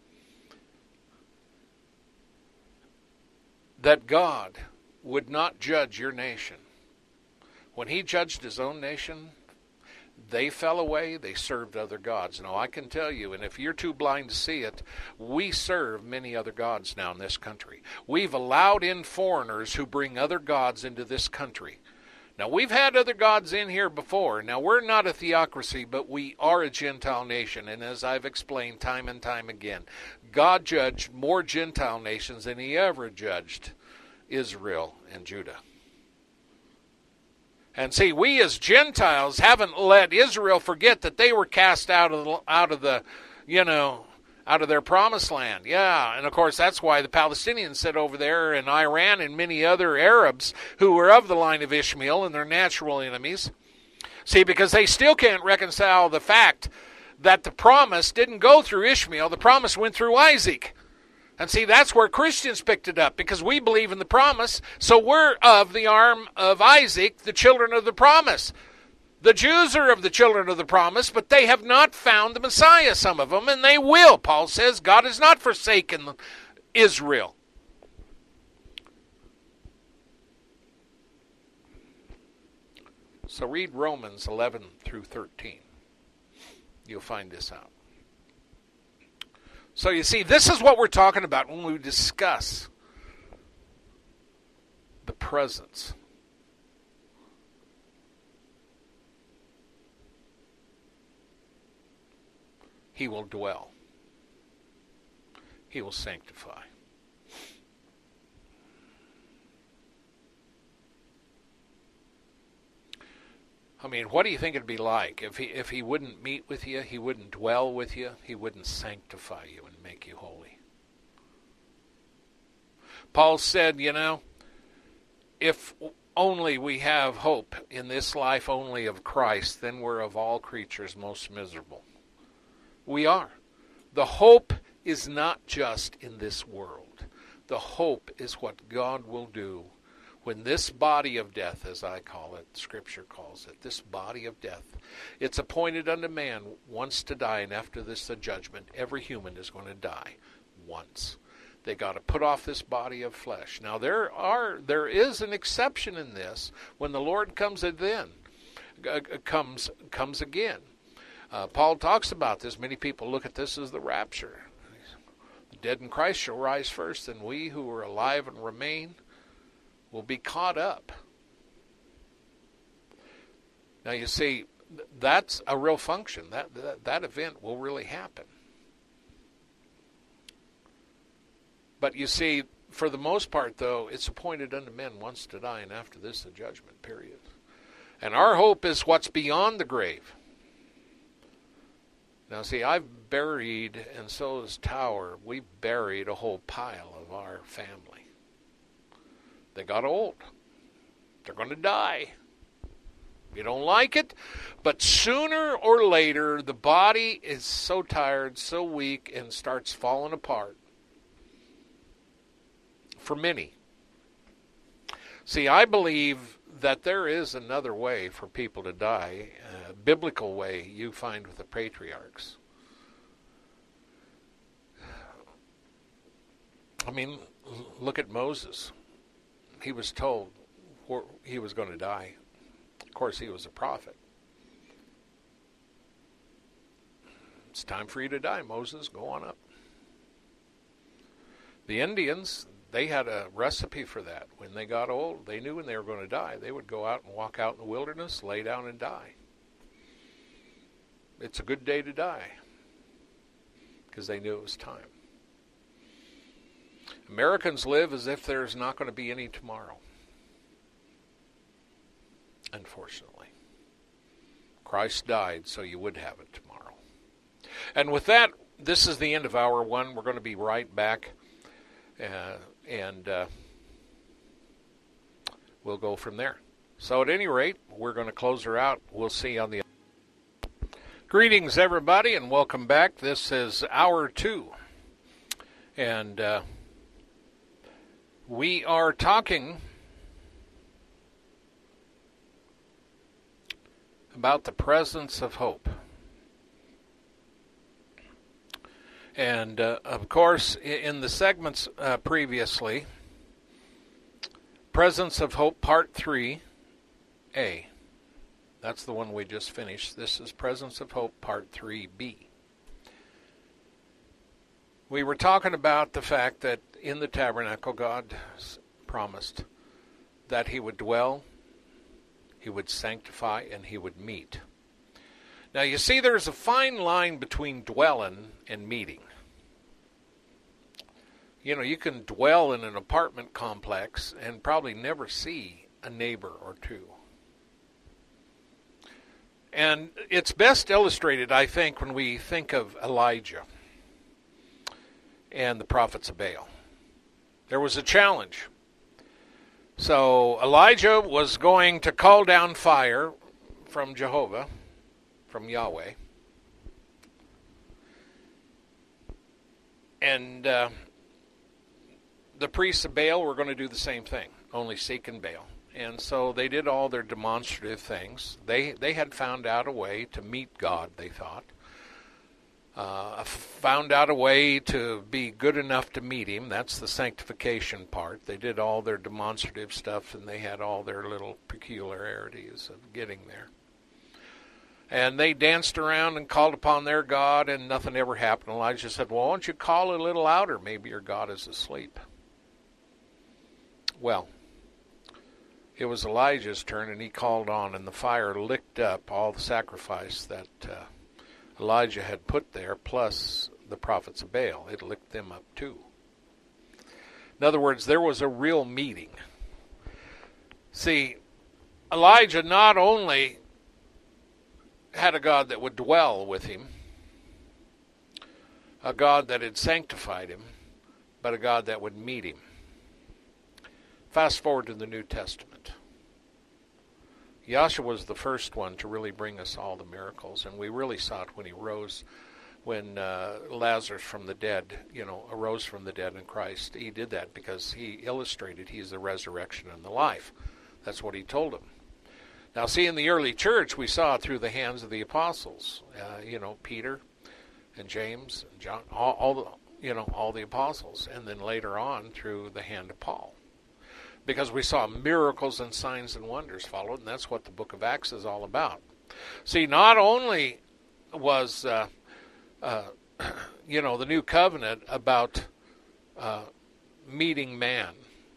that God would not judge your nation, when he judged his own nation, they fell away, they served other gods. Now, I can tell you, and if you're too blind to see it, we serve many other gods now in this country. We've allowed in foreigners who bring other gods into this country. Now, we've had other gods in here before. Now, we're not a theocracy, but we are a Gentile nation. And as I've explained time and time again, God judged more Gentile nations than he ever judged Israel and Judah. And see, we as Gentiles haven't let Israel forget that they were cast out of the, out of the, you know, out of their promised land. Yeah, and of course that's why the Palestinians sit over there, and Iran and many other Arabs who were of the line of Ishmael and their natural enemies. See, because they still can't reconcile the fact that the promise didn't go through Ishmael. The promise went through Isaac. And see, that's where Christians picked it up, because we believe in the promise, so we're of the arm of Isaac, the children of the promise. The Jews are of the children of the promise, but they have not found the Messiah, some of them, and they will. Paul says God has not forsaken Israel. So read Romans eleven through thirteen. You'll find this out. So you see, this is what we're talking about when we discuss the presence. He will dwell. He will sanctify. I mean, what do you think it'd be like if he if he wouldn't meet with you, he wouldn't dwell with you, he wouldn't sanctify you and make you holy? Paul said, you know, if only we have hope in this life only of Christ, then we're of all creatures most miserable. We are. The hope is not just in this world. The hope is what God will do when this body of death, as I call it, Scripture calls it, this body of death, it's appointed unto man once to die, and after this the judgment. Every human is going to die once. They got to put off this body of flesh. Now there are there is an exception in this when the Lord comes then, uh, comes comes again. Uh, Paul talks about this. Many people look at this as the rapture. The dead in Christ shall rise first, and we who are alive and remain will be caught up. Now you see, that's a real function. That, that that event will really happen. But you see, for the most part, though, it's appointed unto men once to die, and after this the judgment, period. And our hope is what's beyond the grave. Now see, I've buried, and so has Tower, we buried a whole pile of our family. They got old. They're going to die. You don't like it, but sooner or later, the body is so tired, so weak, and starts falling apart. For many. See, I believe that there is another way for people to die, a biblical way you find with the patriarchs. I mean, look at Moses. He was told he was going to die. Of course, he was a prophet. It's time for you to die, Moses. Go on up. The Indians, they had a recipe for that. When they got old, they knew when they were going to die. They would go out and walk out in the wilderness, lay down and die. It's a good day to die because they knew it was time. Americans live as if there's not going to be any tomorrow. Unfortunately. Christ died so you would have it tomorrow. And with that, this is the end of hour one. We're going to be right back. Uh, and uh, we'll go from there. So at any rate, we're going to close her out. We'll see you on the... Greetings, everybody, and welcome back. This is hour two. And uh, we are talking about the presence of hope. And, uh, of course, in the segments uh, previously, Presence of Hope Part three A. That's the one we just finished. This is Presence of Hope Part three B. We were talking about the fact that in the tabernacle, God promised that He would dwell, He would sanctify, and He would meet. Now, you see, there's a fine line between dwelling and meeting. You know, you can dwell in an apartment complex and probably never see a neighbor or two. And it's best illustrated, I think, when we think of Elijah and the prophets of Baal. There was a challenge. So Elijah was going to call down fire from Jehovah, from Yahweh. And uh, the priests of Baal were going to do the same thing, only seeking Baal. And so they did all their demonstrative things. They they had found out a way to meet God, they thought. Uh, found out a way to be good enough to meet Him. That's the sanctification part. They did all their demonstrative stuff, and they had all their little peculiarities of getting there. And they danced around and called upon their God, and nothing ever happened. Elijah said, well, why don't you call a little louder? Maybe your God is asleep. Well, it was Elijah's turn, and he called on, and the fire licked up all the sacrifice that uh, Elijah had put there, plus the prophets of Baal. It licked them up too. In other words, there was a real meeting. See, Elijah not only had a God that would dwell with him, a God that had sanctified him, but a God that would meet him. Fast forward to the New Testament. Yahshua was the first one to really bring us all the miracles, and we really saw it when he rose when uh, Lazarus from the dead, you know, arose from the dead in Christ. He did that because he illustrated he's the resurrection and the life. That's what he told him. Now, see, in the early church, we saw it through the hands of the apostles. Uh, you know, Peter and James and John, all, all the, you know, all the apostles, and then later on through the hand of Paul. Because we saw miracles and signs and wonders followed, and that's what the book of Acts is all about. See, not only was, uh, uh, you know, the new covenant about uh, meeting man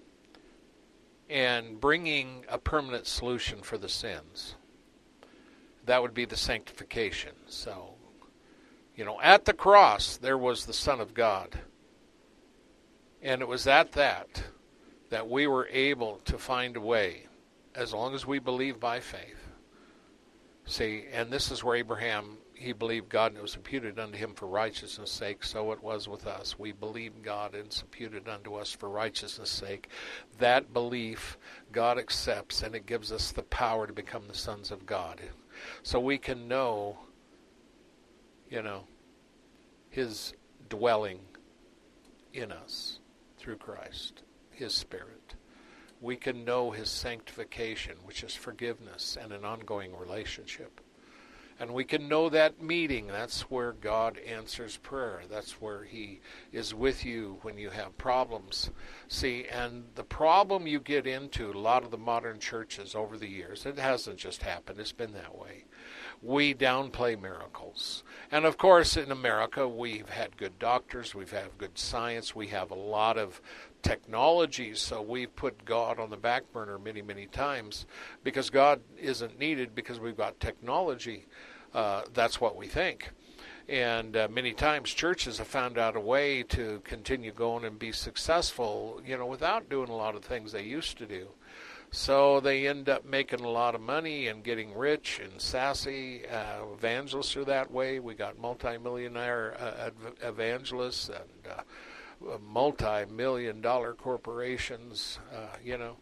and bringing a permanent solution for the sins. That would be the sanctification. So, you know, at the cross, there was the Son of God. And it was at that that we were able to find a way, as long as we believe by faith. See, and this is where Abraham, he believed God, and it was imputed unto him for righteousness' sake. So it was with us. We believed God, and it's imputed unto us for righteousness' sake. That belief God accepts, and it gives us the power to become the sons of God. So we can know, you know, his dwelling in us through Christ, his Spirit. We can know his sanctification, which is forgiveness and an ongoing relationship. And we can know that meeting. That's where God answers prayer. That's where he is with you when you have problems. See, and the problem you get into, a lot of the modern churches over the years, it hasn't just happened, it's been that way. We downplay miracles. And of course, in America, we've had good doctors, we've had good science, we have a lot of technology, so we've put God on the back burner many, many times because God isn't needed because we've got technology. Uh, that's what we think. And uh, many times churches have found out a way to continue going and be successful, you know, without doing a lot of things they used to do. So they end up making a lot of money and getting rich and sassy. Uh, evangelists are that way. We got multi-millionaire uh, evangelists and uh, multi-million dollar corporations, uh, you know.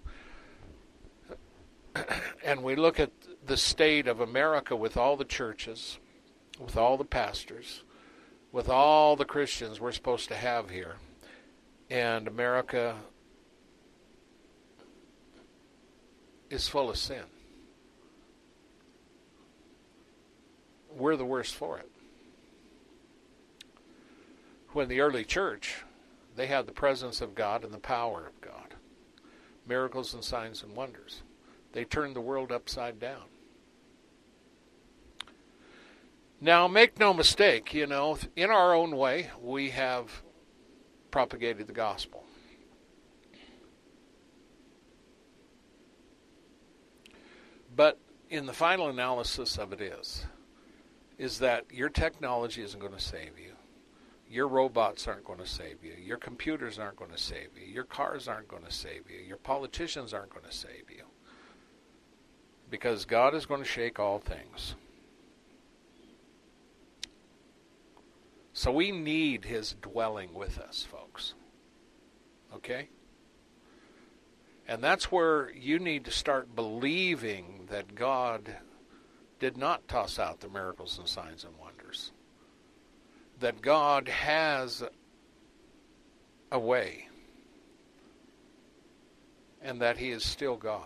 And we look at the state of America with all the churches, with all the pastors, with all the Christians we're supposed to have here. And America is full of sin. We're the worst for it. When the early church, they had the presence of God and the power of God. Miracles and signs and wonders. They turned the world upside down. Now, make no mistake, you know, in our own way, we have propagated the gospel. But in the final analysis of it is, is that your technology isn't going to save you. Your robots aren't going to save you. Your computers aren't going to save you. Your cars aren't going to save you. Your politicians aren't going to save you. Because God is going to shake all things. So we need his dwelling with us, folks. Okay? And that's where you need to start believing that God did not toss out the miracles and signs and wonders. That God has a way. And that he is still God.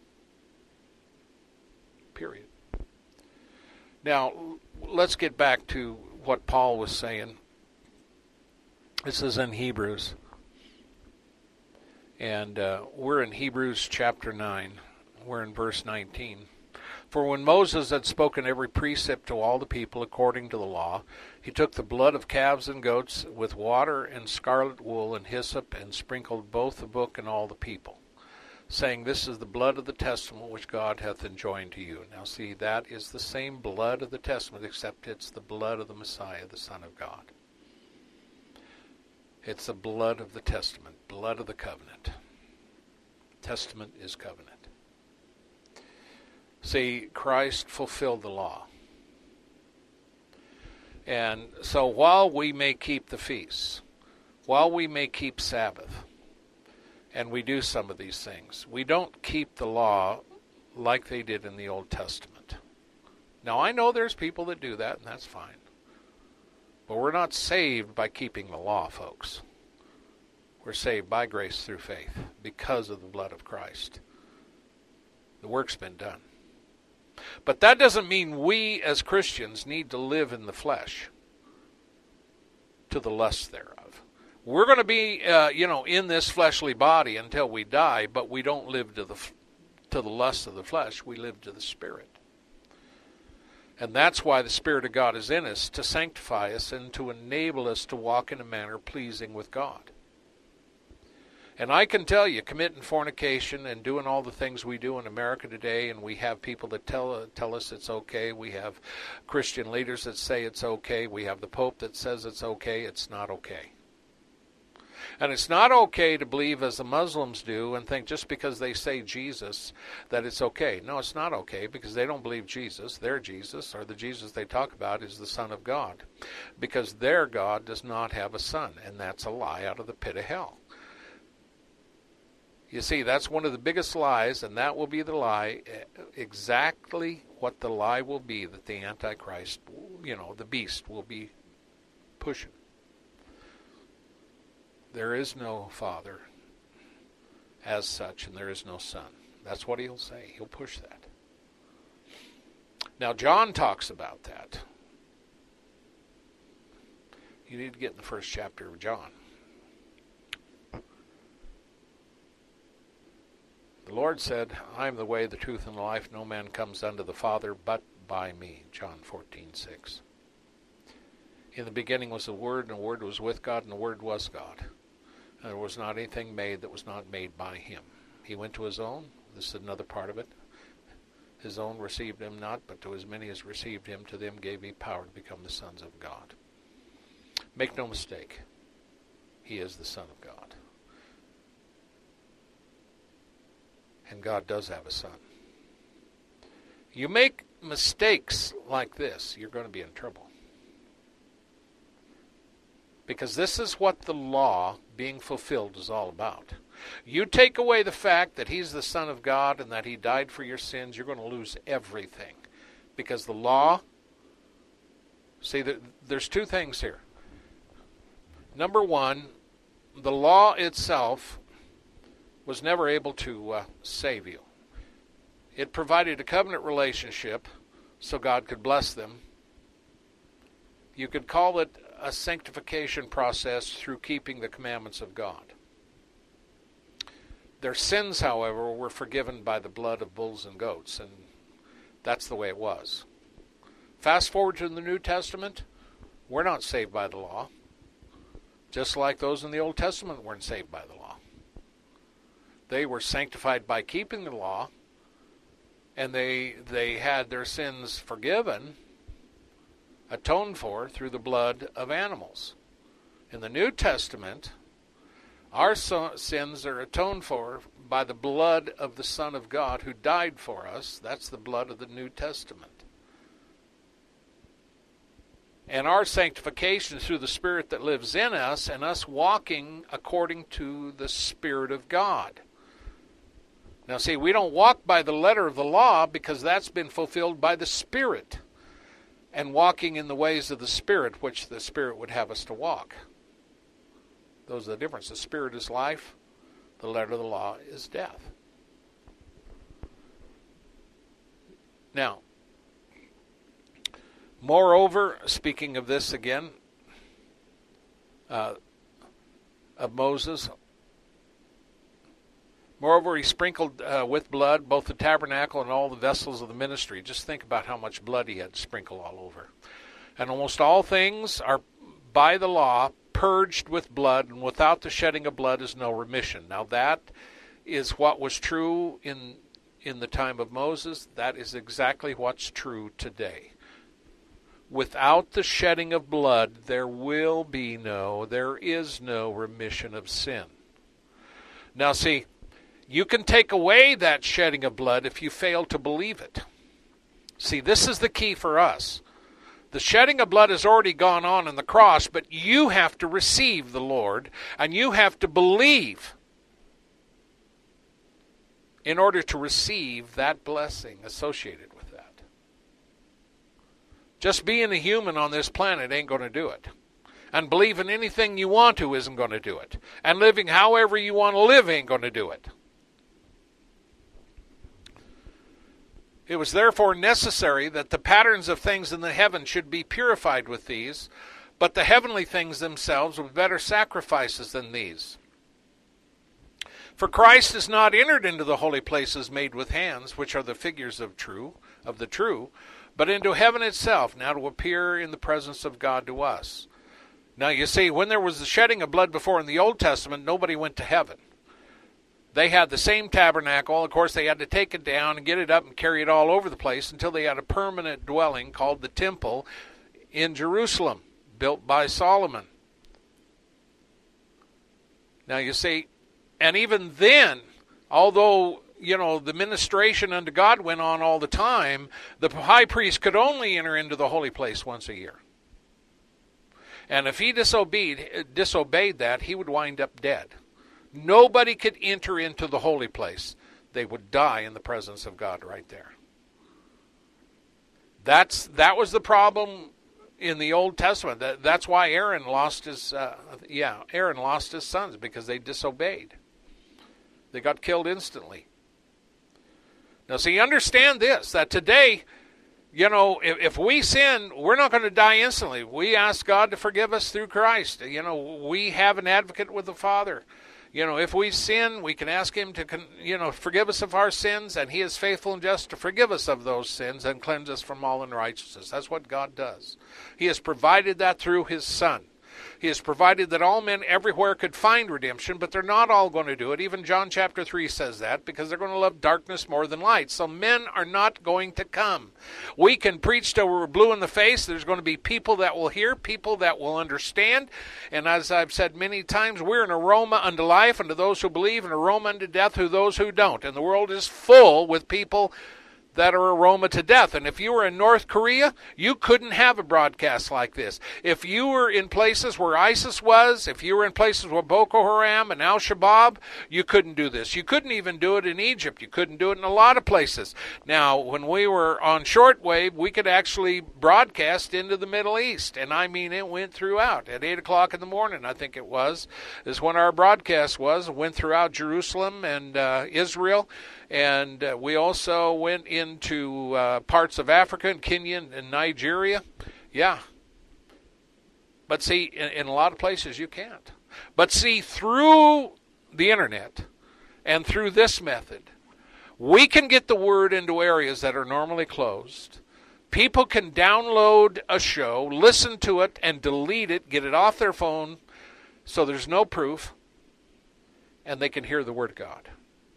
Period. Now, let's get back to what Paul was saying. This is in Hebrews. And uh, we're in Hebrews chapter nine. We're in verse nineteen. For when Moses had spoken every precept to all the people according to the law, he took the blood of calves and goats with water and scarlet wool and hyssop and sprinkled both the book and all the people, saying, This is the blood of the testament which God hath enjoined to you. Now see, that is the same blood of the testament, except it's the blood of the Messiah, the Son of God. It's the blood of the testament, blood of the covenant. Testament is covenant. See, Christ fulfilled the law. And so while we may keep the feasts, while we may keep Sabbath, and we do some of these things, we don't keep the law like they did in the Old Testament. Now, I know there's people that do that, and that's fine. But we're not saved by keeping the law, folks. We're saved by grace through faith because of the blood of Christ. The work's been done. But that doesn't mean we as Christians need to live in the flesh to the lust thereof. We're going to be, uh, you know, in this fleshly body until we die, but we don't live to the to the lust of the flesh. We live to the Spirit. And that's why the Spirit of God is in us, to sanctify us and to enable us to walk in a manner pleasing with God. And I can tell you, committing fornication and doing all the things we do in America today, and we have people that tell tell us it's okay. We have Christian leaders that say it's okay. We have the Pope that says it's okay. It's not okay. And it's not okay to believe as the Muslims do and think just because they say Jesus that it's okay. No, it's not okay, because they don't believe Jesus. Their Jesus, or the Jesus they talk about, is the Son of God. Because their God does not have a son, and that's a lie out of the pit of hell. You see, that's one of the biggest lies, and that will be the lie, exactly what the lie will be that the Antichrist, you know, the beast will be pushing. There is no Father as such, and there is no Son. That's what he'll say. He'll push that. Now, John talks about that. You need to get in the first chapter of John. The Lord said, I am the way, the truth, and the life. No man comes unto the Father but by me. John fourteen six. In the beginning was the Word, and the Word was with God, and the Word was God. And there was not anything made that was not made by him. He went to his own. This is another part of it. His own received him not, but to as many as received him, to them gave he power to become the sons of God. Make no mistake. He is the Son of God. And God does have a son. You make mistakes like this, you're going to be in trouble. Because this is what the law being fulfilled is all about. You take away the fact that he's the Son of God and that he died for your sins, you're going to lose everything. Because the law, see, there's two things here. Number one, the law itself was never able to uh, save you. It provided a covenant relationship so God could bless them. You could call it a sanctification process through keeping the commandments of God. Their sins, however, were forgiven by the blood of bulls and goats, and that's the way it was. Fast forward to the New Testament, we're not saved by the law, just like those in the Old Testament weren't saved by the law. They were sanctified by keeping the law, and they they had their sins forgiven, atoned for through the blood of animals. In the New Testament, our so- sins are atoned for by the blood of the Son of God who died for us. That's the blood of the New Testament. And our sanctification through the Spirit that lives in us, and us walking according to the Spirit of God. Now see, we don't walk by the letter of the law because that's been fulfilled by the Spirit. And walking in the ways of the Spirit, which the Spirit would have us to walk. Those are the difference. The Spirit is life. The letter of the law is death. Now, moreover, speaking of this again, uh, of Moses, moreover, he sprinkled uh, with blood both the tabernacle and all the vessels of the ministry. Just think about how much blood he had to sprinkle all over. And almost all things are by the law purged with blood, and without the shedding of blood is no remission. Now that is what was true in in the time of Moses. That is exactly what's true today. Without the shedding of blood, there will be no, there is no remission of sin. Now see, you can take away that shedding of blood if you fail to believe it. See, this is the key for us. The shedding of blood has already gone on in the cross, but you have to receive the Lord, and you have to believe in order to receive that blessing associated with that. Just being a human on this planet ain't going to do it. And believing anything you want to isn't going to do it. And living however you want to live ain't going to do it. It was therefore necessary that the patterns of things in the heavens should be purified with these, but the heavenly things themselves with better sacrifices than these. For Christ is not entered into the holy places made with hands, which are the figures of true, of the true, but into heaven itself, now to appear in the presence of God to us. Now you see, when there was the shedding of blood before in the Old Testament, nobody went to heaven. They had the same tabernacle. Of course, they had to take it down and get it up and carry it all over the place until they had a permanent dwelling called the temple in Jerusalem, built by Solomon. Now you see, and even then, although, you know, the ministration unto God went on all the time, the high priest could only enter into the holy place once a year. And if he disobeyed, disobeyed that, he would wind up dead. Nobody could enter into the holy place. They would die in the presence of God right there. That's that was the problem in the Old Testament. That, that's why Aaron lost his, uh, yeah, Aaron lost his sons, because they disobeyed. They got killed instantly. Now, see, understand this, that today, you know, if, if we sin, we're not going to die instantly. We ask God to forgive us through Christ. You know, we have an advocate with the Father. You know, if we sin, we can ask him to, you know, forgive us of our sins, and he is faithful and just to forgive us of those sins and cleanse us from all unrighteousness. That's what God does. He has provided that through his Son. He has provided that all men everywhere could find redemption, but they're not all going to do it. Even John chapter three says that, because they're going to love darkness more than light. So men are not going to come. We can preach till we're blue in the face. There's going to be people that will hear, people that will understand. And as I've said many times, we're an aroma unto life unto those who believe, an aroma unto death to those who don't. And the world is full with people that are aroma to death. And if you were in North Korea, you couldn't have a broadcast like this. If you were in places where ISIS was, if you were in places where Boko Haram and Al-Shabaab, you couldn't do this. You couldn't even do it in Egypt. You couldn't do it in a lot of places. Now, when we were on shortwave, we could actually broadcast into the Middle East. And I mean, it went throughout. At eight o'clock in the morning, I think it was, is when our broadcast was. It went throughout Jerusalem and uh, Israel. And uh, we also went into uh, parts of Africa and Kenya and Nigeria. Yeah. But see, in, in a lot of places you can't. But see, through the internet and through this method, we can get the word into areas that are normally closed. People can download a show, listen to it, and delete it, get it off their phone, so there's no proof, and they can hear the Word of God.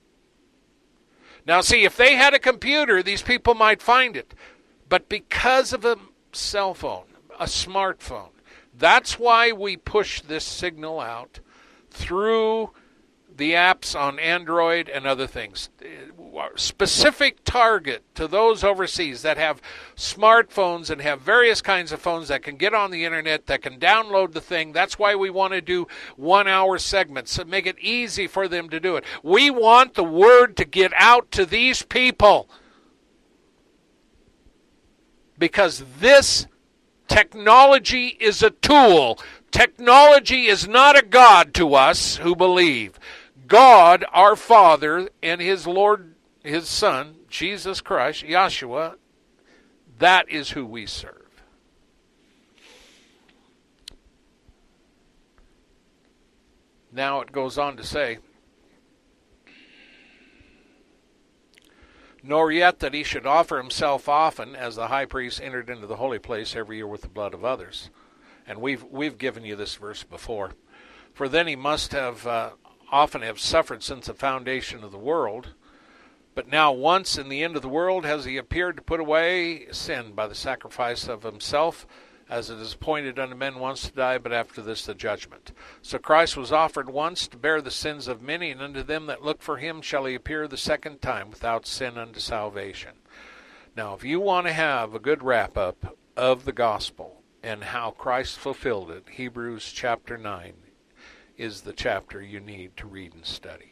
Now, see, if they had a computer, these people might find it. But because of a cell phone, a smartphone, that's why we push this signal out through the apps on Android and other things. Specific target to those overseas that have smartphones and have various kinds of phones that can get on the internet, that can download the thing. That's why we want to do one-hour segments, so make it easy for them to do it. We want the word to get out to these people, because this technology is a tool. Technology is not a God to us who believe. God, our Father, and his Lord, his Son, Jesus Christ, Yahshua, that is who we serve. Now it goes on to say, nor yet that he should offer himself often, as the high priest entered into the holy place every year with the blood of others. And we've we've given you this verse before. For then he must have uh, often have suffered since the foundation of the world. But now once in the end of the world has he appeared to put away sin by the sacrifice of himself, as it is appointed unto men once to die, but after this the judgment. So Christ was offered once to bear the sins of many, and unto them that look for him shall he appear the second time without sin unto salvation. Now, if you want to have a good wrap-up of the gospel and how Christ fulfilled it, Hebrews chapter nine is the chapter you need to read and study.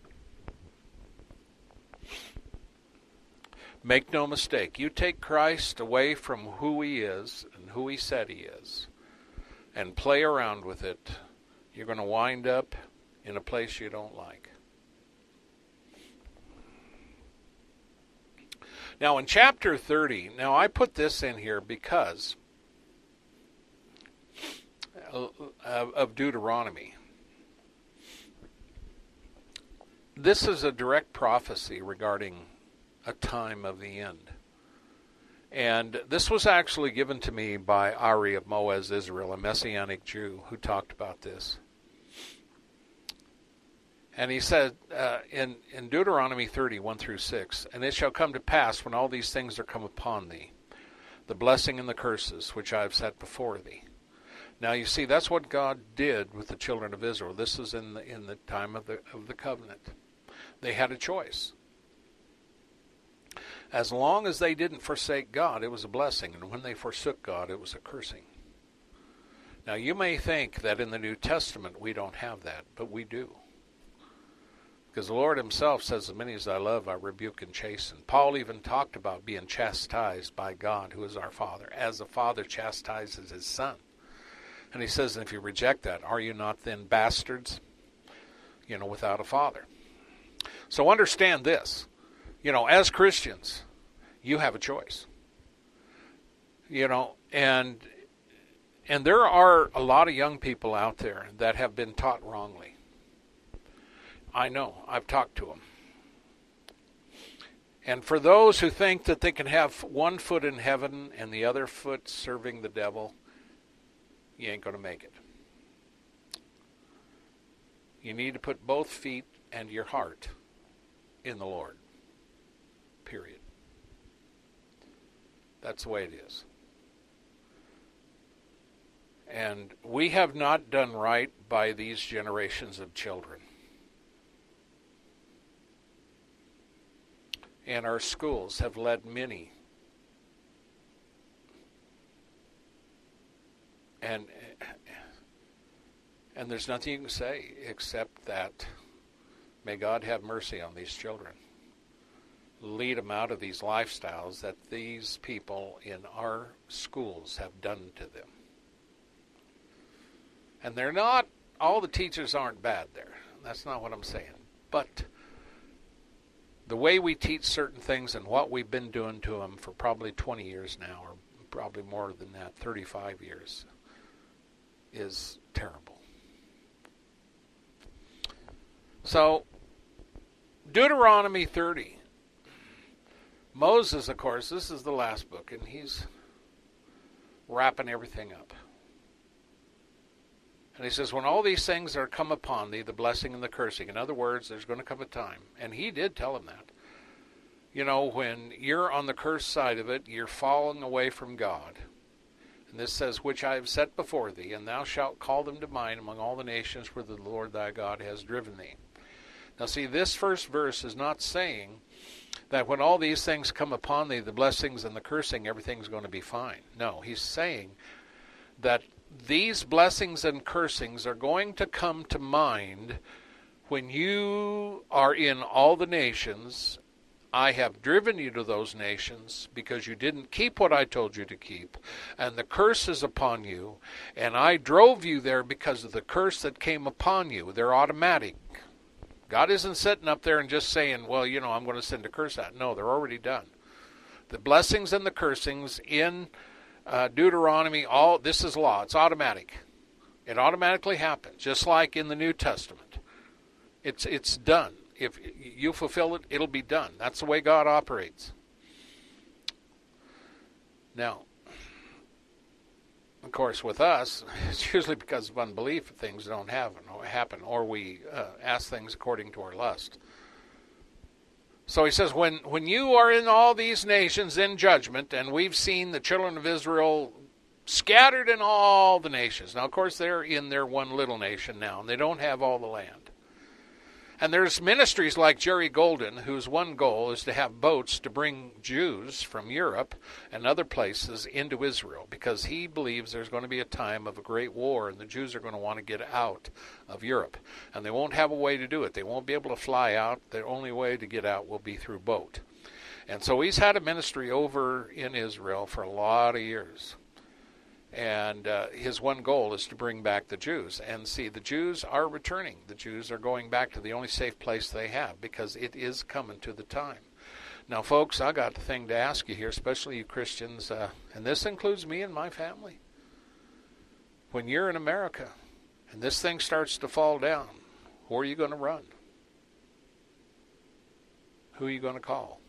Make no mistake, you take Christ away from who he is and who he said he is, and play around with it, you're going to wind up in a place you don't like. Now in chapter thirty, now I put this in here because of Deuteronomy. This is a direct prophecy regarding a time of the end. And this was actually given to me by Ari of Moaz, Israel, a Messianic Jew who talked about this. And he said uh, in, in Deuteronomy thirty, one through six, "And it shall come to pass when all these things are come upon thee, the blessing and the curses which I have set before thee." Now you see, that's what God did with the children of Israel. This is in the, in the time of the of the covenant. They had a choice. As long as they didn't forsake God, it was a blessing. And when they forsook God, it was a cursing. Now you may think that in the New Testament we don't have that, but we do. Because the Lord himself says, "As many as I love, I rebuke and chasten." Paul even talked about being chastised by God, who is our Father, as the Father chastises his Son. And he says, "If you reject that, are you not then bastards, you know, without a father?" So understand this. You know, as Christians, you have a choice. You know, and and there are a lot of young people out there that have been taught wrongly. I know. I've talked to them. And for those who think that they can have one foot in heaven and the other foot serving the devil, you ain't going to make it. You need to put both feet and your heart in the Lord. Period. That's the way it is. And we have not done right by these generations of children. And our schools have led many. And and there's nothing you can say except that may God have mercy on these children. Lead them out of these lifestyles that these people in our schools have done to them. And they're not, all the teachers aren't bad there. That's not what I'm saying. But the way we teach certain things and what we've been doing to them for probably twenty years now, or probably more than that, thirty-five years, is terrible. So, Deuteronomy thirty. Moses, of course, this is the last book, and he's wrapping everything up. And he says, when all these things are come upon thee, the blessing and the cursing. In other words, there's going to come a time. And he did tell him that. You know, when you're on the cursed side of it, you're falling away from God. And this says, which I have set before thee, and thou shalt call them to mind among all the nations where the Lord thy God has driven thee. Now see, this first verse is not saying that when all these things come upon thee, the blessings and the cursing, everything's going to be fine. No, he's saying that these blessings and cursings are going to come to mind when you are in all the nations. I have driven you to those nations because you didn't keep what I told you to keep, and the curse is upon you, and I drove you there because of the curse that came upon you. They're automatic. God isn't sitting up there and just saying, well, you know, I'm going to send a curse out. No, they're already done. The blessings and the cursings in Uh, Deuteronomy, all this is law. It's automatic. It automatically happens, just like in the New Testament. It's it's done. If you fulfill it, it'll be done. That's the way God operates. Now, of course, with us, it's usually because of unbelief that things don't happen, or happen, or we uh, ask things according to our lust. So he says, when, when you are in all these nations in judgment, and we've seen the children of Israel scattered in all the nations. Now, of course, they're in their one little nation now, and they don't have all the land. And there's ministries like Jerry Golden, whose one goal is to have boats to bring Jews from Europe and other places into Israel, because he believes there's going to be a time of a great war, and the Jews are going to want to get out of Europe. And they won't have a way to do it. They won't be able to fly out. The only way to get out will be through boat. And so he's had a ministry over in Israel for a lot of years. And uh, his one goal is to bring back the Jews. And see, the Jews are returning. The Jews are going back to the only safe place they have, because it is coming to the time. Now, folks, I got the thing to ask you here, especially you Christians, uh, and this includes me and my family. When you're in America and this thing starts to fall down, who are you going to run? Who are you going to call?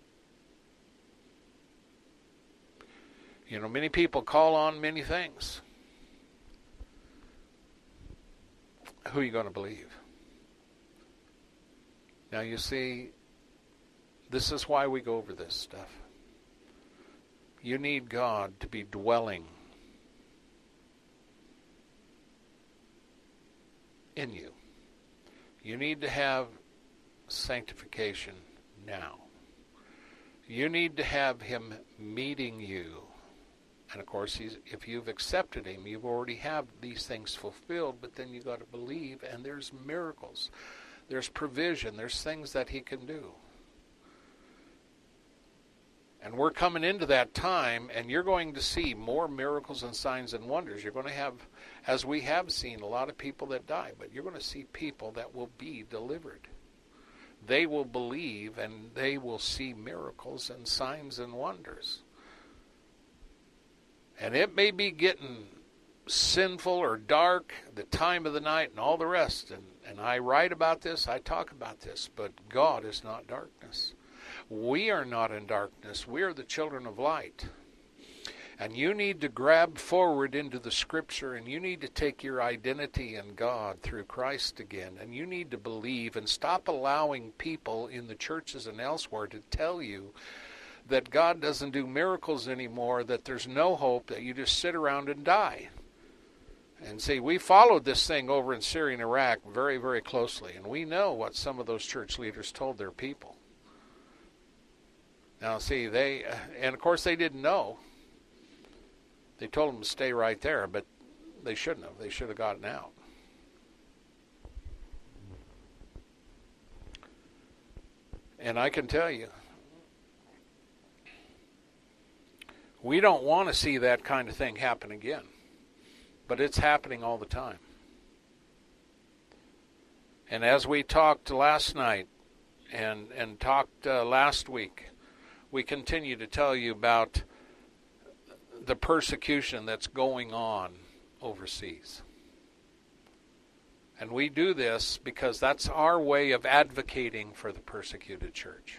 You know, many people call on many things. Who are you going to believe? Now, you see, this is why we go over this stuff. You need God to be dwelling in you. You need to have sanctification now. You need to have Him meeting you. And of course, he's, if you've accepted Him, you've already have these things fulfilled, but then you've got to believe, and there's miracles. There's provision. There's things that He can do. And we're coming into that time, and you're going to see more miracles and signs and wonders. You're going to have, as we have seen, a lot of people that die, but you're going to see people that will be delivered. They will believe, and they will see miracles and signs and wonders. And it may be getting sinful or dark, the time of the night, and all the rest. And, and I write about this, I talk about this, but God is not darkness. We are not in darkness. We are the children of light. And you need to grab forward into the Scripture, and you need to take your identity in God through Christ again. And you need to believe and stop allowing people in the churches and elsewhere to tell you that God doesn't do miracles anymore, that there's no hope, that you just sit around and die. And see, we followed this thing over in Syria and Iraq very, very closely, and we know what some of those church leaders told their people. Now, see, they, and of course they didn't know. They told them to stay right there, but they shouldn't have. They should have gotten out. And I can tell you, we don't want to see that kind of thing happen again. But it's happening all the time. And as we talked last night and, and talked uh, last week, we continue to tell you about the persecution that's going on overseas. And we do this because that's our way of advocating for the persecuted church.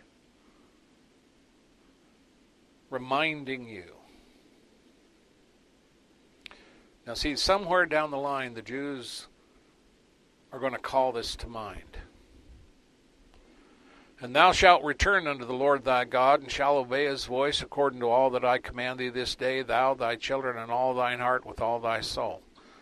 Reminding you. Now see, somewhere down the line, the Jews are going to call this to mind. And thou shalt return unto the Lord thy God, and shalt obey his voice according to all that I command thee this day, thou, thy children, and all thine heart with all thy soul.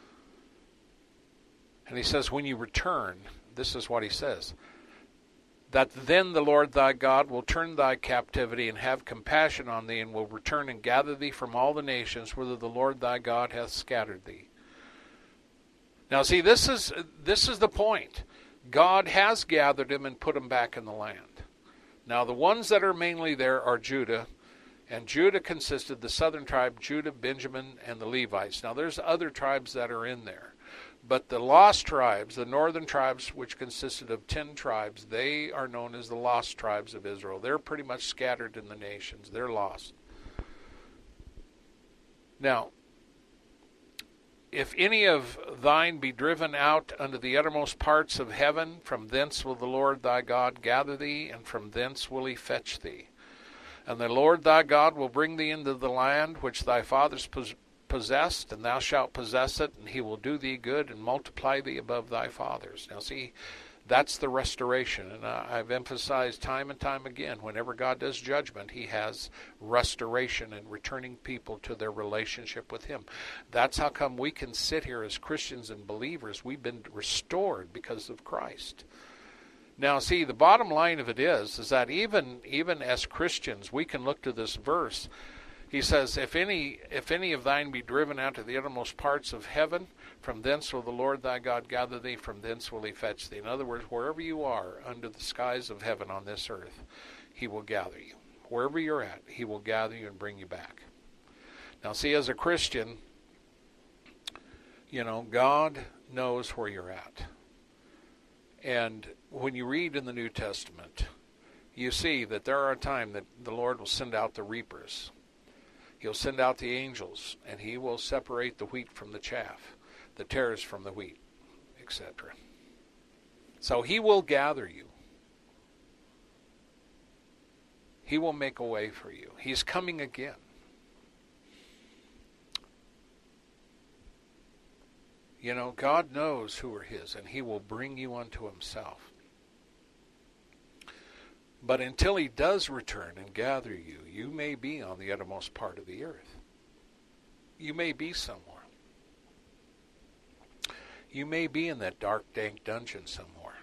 And he says, when you return, this is what he says, that then the Lord thy God will turn thy captivity and have compassion on thee, and will return and gather thee from all the nations whither the Lord thy God hath scattered thee. Now see, this is this is the point. God has gathered him and put him back in the land. Now the ones that are mainly there are Judah, and Judah consisted the southern tribe, Judah, Benjamin, and the Levites. Now there's other tribes that are in there. But the lost tribes, the northern tribes, which consisted of ten tribes, they are known as the lost tribes of Israel. They're pretty much scattered in the nations. They're lost. Now, if any of thine be driven out unto the uttermost parts of heaven, from thence will the Lord thy God gather thee, and from thence will he fetch thee. And the Lord thy God will bring thee into the land which thy fathers possessed, possessed, and thou shalt possess it, and he will do thee good and multiply thee above thy fathers. Now see, that's the restoration, and uh, I've emphasized time and time again, whenever God does judgment, he has restoration and returning people to their relationship with him. That's how come we can sit here as Christians and believers. We've been restored because of Christ. Now see, the bottom line of it is, is that even, even as Christians, we can look to this verse. He says, if any if any of thine be driven out to the uttermost parts of heaven, from thence will the Lord thy God gather thee, from thence will he fetch thee. In other words, wherever you are under the skies of heaven on this earth, he will gather you. Wherever you're at, he will gather you and bring you back. Now see, as a Christian, You know, God knows where you're at. And when you read in the New Testament, you see that there are times that the Lord will send out the reapers. He'll send out the angels, and he will separate the wheat from the chaff, the tares from the wheat, et cetera. So he will gather you. He will make a way for you. He's coming again. You know, God knows who are his, and he will bring you unto himself. But until he does return and gather you, you may be on the uttermost part of the earth. You may be somewhere. You may be in that dark, dank dungeon somewhere.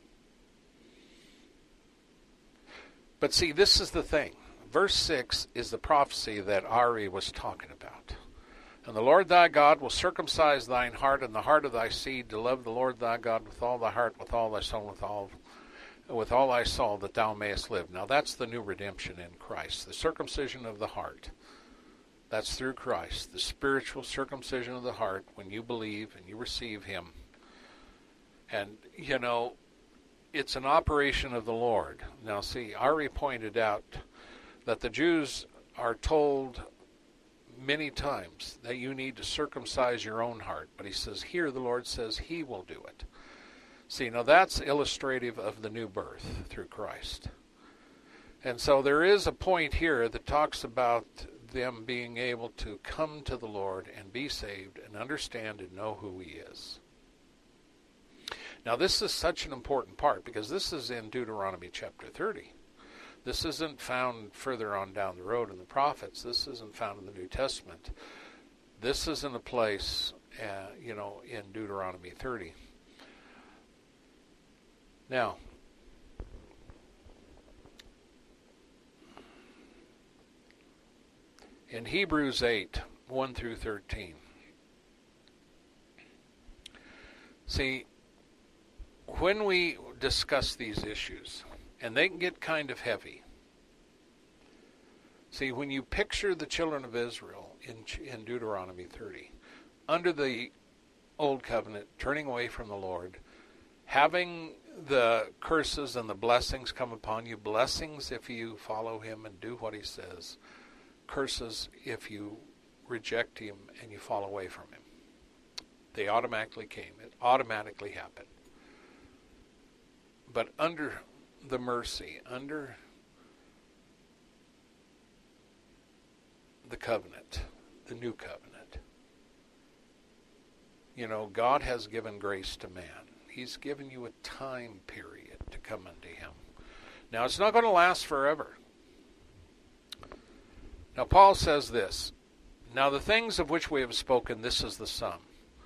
But see, this is the thing. Verse six is the prophecy that Ari was talking about. And the Lord thy God will circumcise thine heart and the heart of thy seed to love the Lord thy God with all thy heart, with all thy soul, with all with all thy soul, that thou mayest live. Now that's the new redemption in Christ, the circumcision of the heart. That's through Christ, the spiritual circumcision of the heart when you believe and you receive him. And, you know, it's an operation of the Lord. Now see, Ari pointed out that the Jews are told many times that you need to circumcise your own heart. But he says here the Lord says he will do it. See, now that's illustrative of the new birth through Christ. And so there is a point here that talks about them being able to come to the Lord and be saved and understand and know who he is. Now this is such an important part because this is in Deuteronomy chapter thirty. This isn't found further on down the road in the prophets. This isn't found in the New Testament. This is in a place, uh, you know, in Deuteronomy thirty. Now, in Hebrews eight, one through thirteen. See, when we discuss these issues, and they can get kind of heavy. See, when you picture the children of Israel in, in Deuteronomy thirty, under the Old Covenant, turning away from the Lord, having the curses and the blessings come upon you, blessings if you follow him and do what he says, curses if you reject him and you fall away from him. They automatically came. It automatically happened. But under the mercy, under the covenant, the new covenant, you know, God has given grace to man. He's given you a time period to come unto him. Now, it's not going to last forever. Now, Paul says this, now the things of which we have spoken, this is the sum.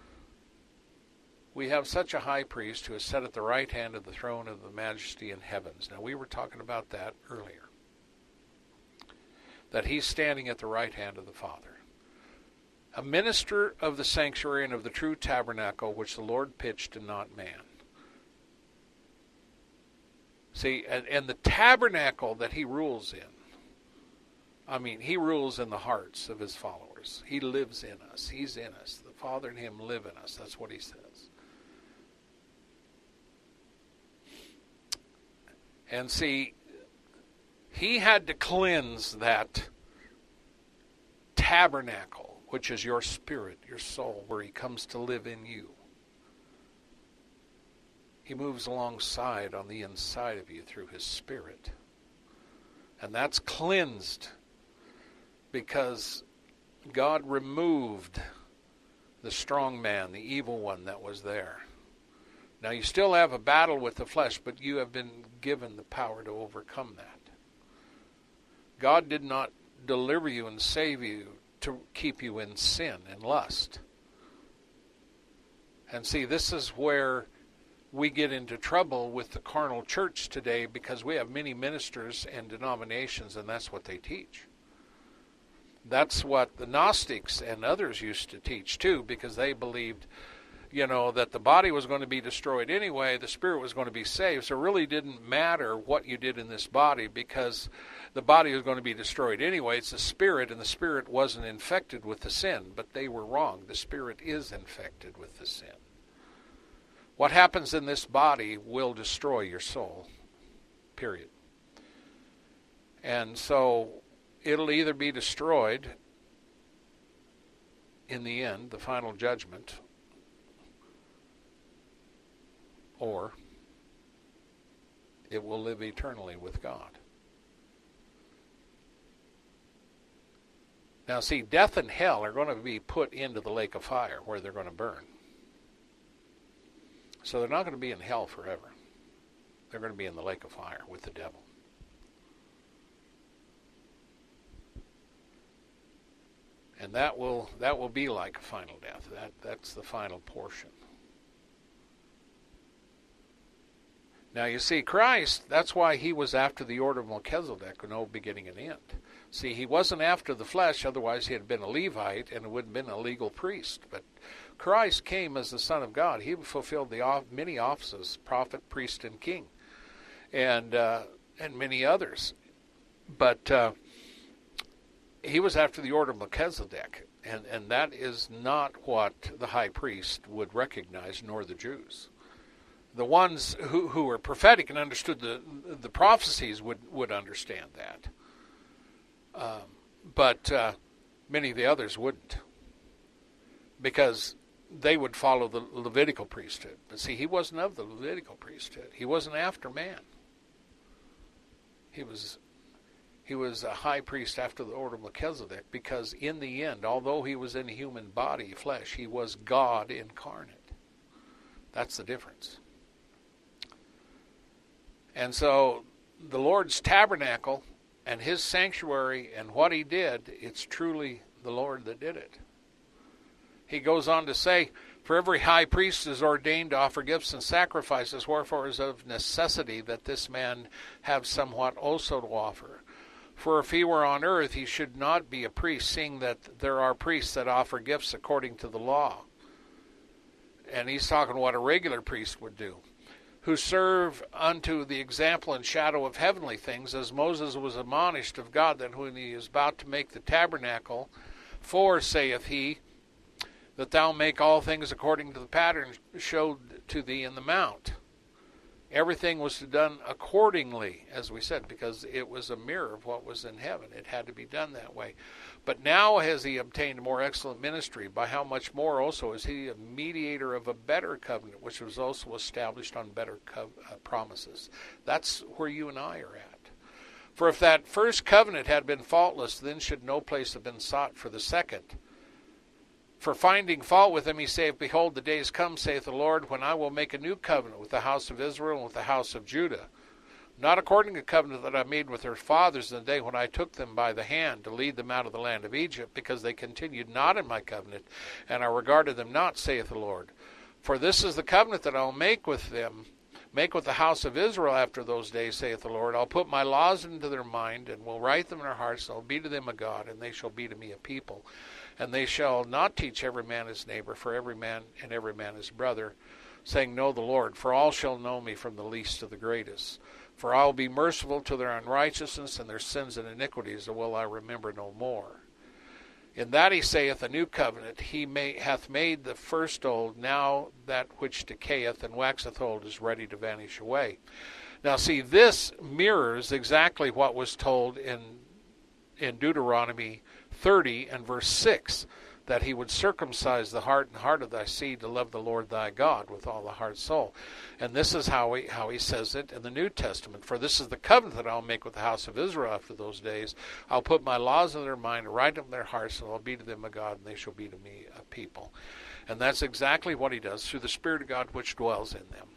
We have such a high priest who is set at the right hand of the throne of the majesty in heavens. Now, we were talking about that earlier. That he's standing at the right hand of the Father. A minister of the sanctuary and of the true tabernacle which the Lord pitched and not man. See, and, and the tabernacle that he rules in, I mean, he rules in the hearts of his followers. He lives in us. He's in us. The Father and him live in us. That's what he says. And see, he had to cleanse that tabernacle, which is your spirit, your soul, where he comes to live in you. He moves alongside on the inside of you through his spirit. And that's cleansed because God removed the strong man, the evil one that was there. Now you still have a battle with the flesh, but you have been given the power to overcome that. God did not deliver you and save you to keep you in sin and lust. And see, this is where we get into trouble with the carnal church today because we have many ministers and denominations, and that's what they teach. That's what the Gnostics and others used to teach too, because they believed, you know, that the body was going to be destroyed anyway, the spirit was going to be saved. So it really didn't matter what you did in this body, because the body was going to be destroyed anyway. It's the spirit, and the spirit wasn't infected with the sin. But they were wrong. The spirit is infected with the sin. What happens in this body will destroy your soul, period. And so it'll either be destroyed in the end, the final judgment, or it will live eternally with God. Now see, death and hell are going to be put into the lake of fire where they're going to burn. So they're not going to be in hell forever. They're going to be in the lake of fire with the devil. And that will that will be like a final death. That that's the final portion. Now you see, Christ, that's why he was after the order of Melchizedek, no beginning and end. See, he wasn't after the flesh, otherwise he had been a Levite and would have been a legal priest. But Christ came as the Son of God. He fulfilled the many offices, prophet, priest, and king, and uh, and many others. But uh, he was after the order of Melchizedek, and, and that is not what the high priest would recognize, nor the Jews. The ones who, who were prophetic and understood the the prophecies would, would understand that. Um, but uh, many of the others wouldn't, because they would follow the Levitical priesthood. But see, he wasn't of the Levitical priesthood. He wasn't after man. He was... He was a high priest after the order of Melchizedek, because in the end, although he was in a human body, flesh, he was God incarnate. That's the difference. And so the Lord's tabernacle and his sanctuary and what he did, it's truly the Lord that did it. He goes on to say, for every high priest is ordained to offer gifts and sacrifices, wherefore it is of necessity that this man have somewhat also to offer. For if he were on earth, he should not be a priest, seeing that there are priests that offer gifts according to the law. And he's talking what a regular priest would do, who serve unto the example and shadow of heavenly things, as Moses was admonished of God, that when he is about to make the tabernacle, for, saith he, that thou make all things according to the pattern showed to thee in the mount. Everything was done accordingly, as we said, because it was a mirror of what was in heaven. It had to be done that way. But now has he obtained a more excellent ministry, by how much more also is he a mediator of a better covenant, which was also established on better co- uh, promises. That's where you and I are at. For if that first covenant had been faultless, then should no place have been sought for the second. For finding fault with him, he saith, behold, the days come, saith the Lord, when I will make a new covenant with the house of Israel and with the house of Judah, not according to the covenant that I made with their fathers in the day when I took them by the hand to lead them out of the land of Egypt, because they continued not in my covenant, and I regarded them not, saith the Lord. For this is the covenant that I will make with them, make with the house of Israel after those days, saith the Lord. I'll put my laws into their mind, and will write them in their hearts, and I'll be to them a God, and they shall be to me a people. And they shall not teach every man his neighbor, for every man and every man his brother, saying, know the Lord, for all shall know me from the least to the greatest. For I will be merciful to their unrighteousness, and their sins and iniquities will I remember no more. In that he saith, a new covenant, he may, hath made the first old, now that which decayeth and waxeth old is ready to vanish away. Now see, this mirrors exactly what was told in, in Deuteronomy thirty and verse six, that he would circumcise the heart and heart of thy seed to love the Lord thy God with all the heart and soul. And this is how he, how he says it in the New Testament. For this is the covenant that I'll make with the house of Israel after those days. I'll put my laws in their mind, and write them in their hearts, and I'll be to them a God, and they shall be to me a people. And that's exactly what he does through the Spirit of God which dwells in them.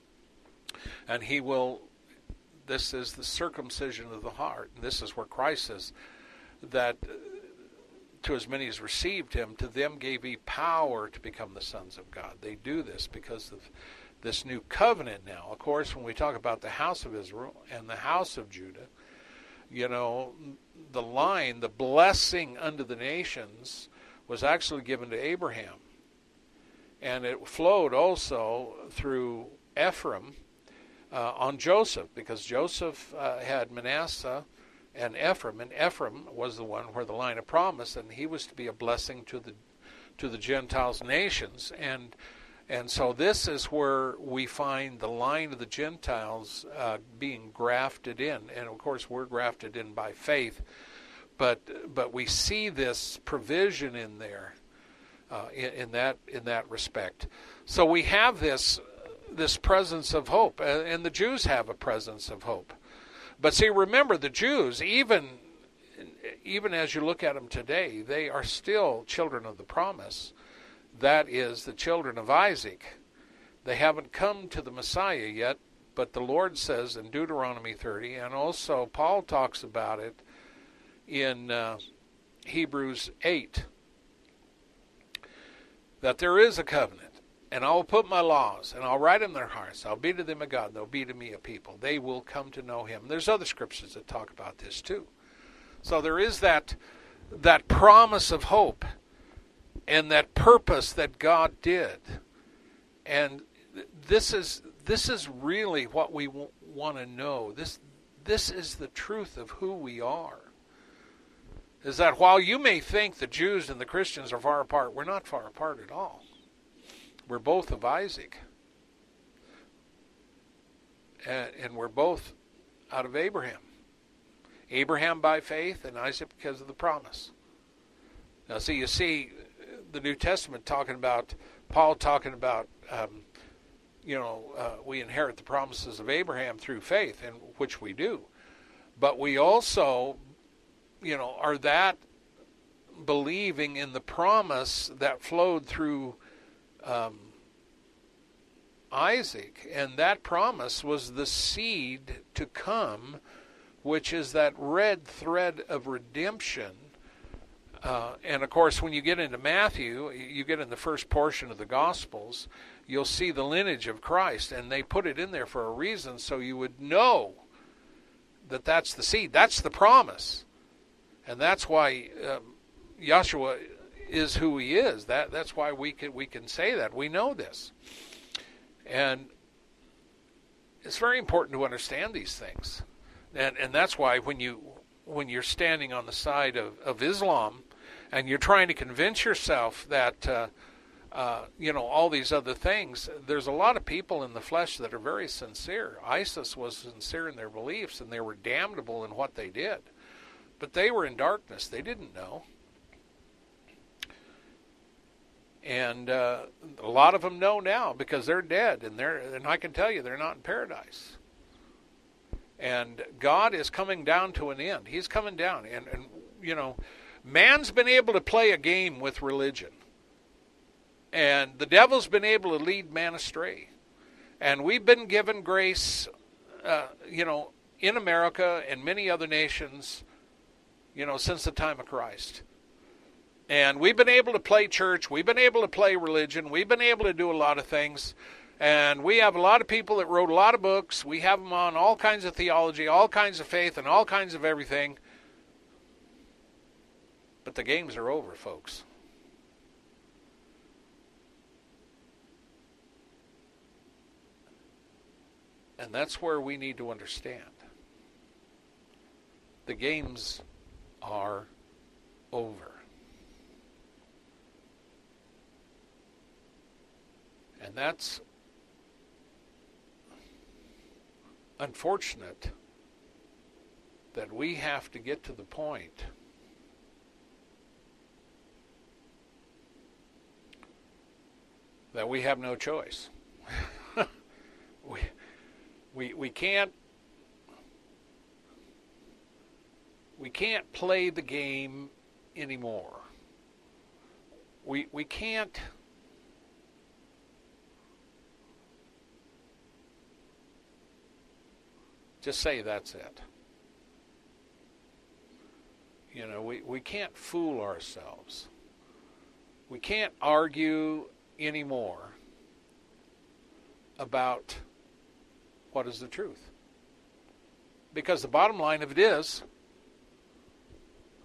And he will, this is the circumcision of the heart. And this is where Christ says that to as many as received him, to them gave he power to become the sons of God. They do this because of this new covenant now. Of course, when we talk about the house of Israel and the house of Judah, you know, the line, the blessing unto the nations was actually given to Abraham. And it flowed also through Ephraim uh, on Joseph, because Joseph uh, had Manasseh and Ephraim, and Ephraim was the one where the line of promise, and he was to be a blessing to the to the Gentiles nations. And and so this is where we find the line of the Gentiles uh, being grafted in. And of course we're grafted in by faith, but but we see this provision in there uh, in, in that in that respect. So we have this this presence of hope, and the Jews have a presence of hope. But see, remember, the Jews, even even as you look at them today, they are still children of the promise. That is, the children of Isaac. They haven't come to the Messiah yet, but the Lord says in Deuteronomy thirty, and also Paul talks about it in uh, Hebrews eight, that there is a covenant. And I will put my laws, and I'll write in their hearts. I'll be to them a God, and they'll be to me a people. They will come to know him. There's other scriptures that talk about this too. So there is that that promise of hope and that purpose that God did. And this is this is really what we w- want to know. This this is the truth of who we are. Is that while you may think the Jews and the Christians are far apart, we're not far apart at all. We're both of Isaac. And, and we're both out of Abraham. Abraham by faith and Isaac because of the promise. Now, see, you see the New Testament talking about, Paul talking about, um, you know, uh, we inherit the promises of Abraham through faith, and which we do. But we also, you know, are that believing in the promise that flowed through Um, Isaac, and that promise was the seed to come, which is that red thread of redemption. Uh, and of course, when you get into Matthew, you get in the first portion of the Gospels, you'll see the lineage of Christ, and they put it in there for a reason, so you would know that that's the seed, that's the promise, and that's why um, Yahshua is who he is. That that's why we can we can say that. We know this. And it's very important to understand these things. And and that's why when you when you're standing on the side of, of Islam and you're trying to convince yourself that uh, uh, you know, all these other things, there's a lot of people in the flesh that are very sincere. ISIS was sincere in their beliefs, and they were damnable in what they did. But they were in darkness. They didn't know. And uh, a lot of them know now because they're dead, and they're and I can tell you they're not in paradise. And God is coming down to an end. He's coming down, and and you know, man's been able to play a game with religion, and the devil's been able to lead man astray, and we've been given grace, uh, you know, in America and many other nations, you know, since the time of Christ. And we've been able to play church, we've been able to play religion, we've been able to do a lot of things. And we have a lot of people that wrote a lot of books. We have them on all kinds of theology, all kinds of faith, and all kinds of everything. But the games are over, folks. And that's where we need to understand. The games are over. And that's unfortunate that we have to get to the point that we have no choice. we, we, we can't we can't play the game anymore. We we can't just say that's it. You know, we, we can't fool ourselves. We can't argue anymore about what is the truth. Because the bottom line of it is,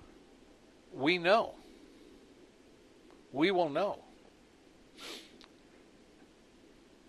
we know. We will know.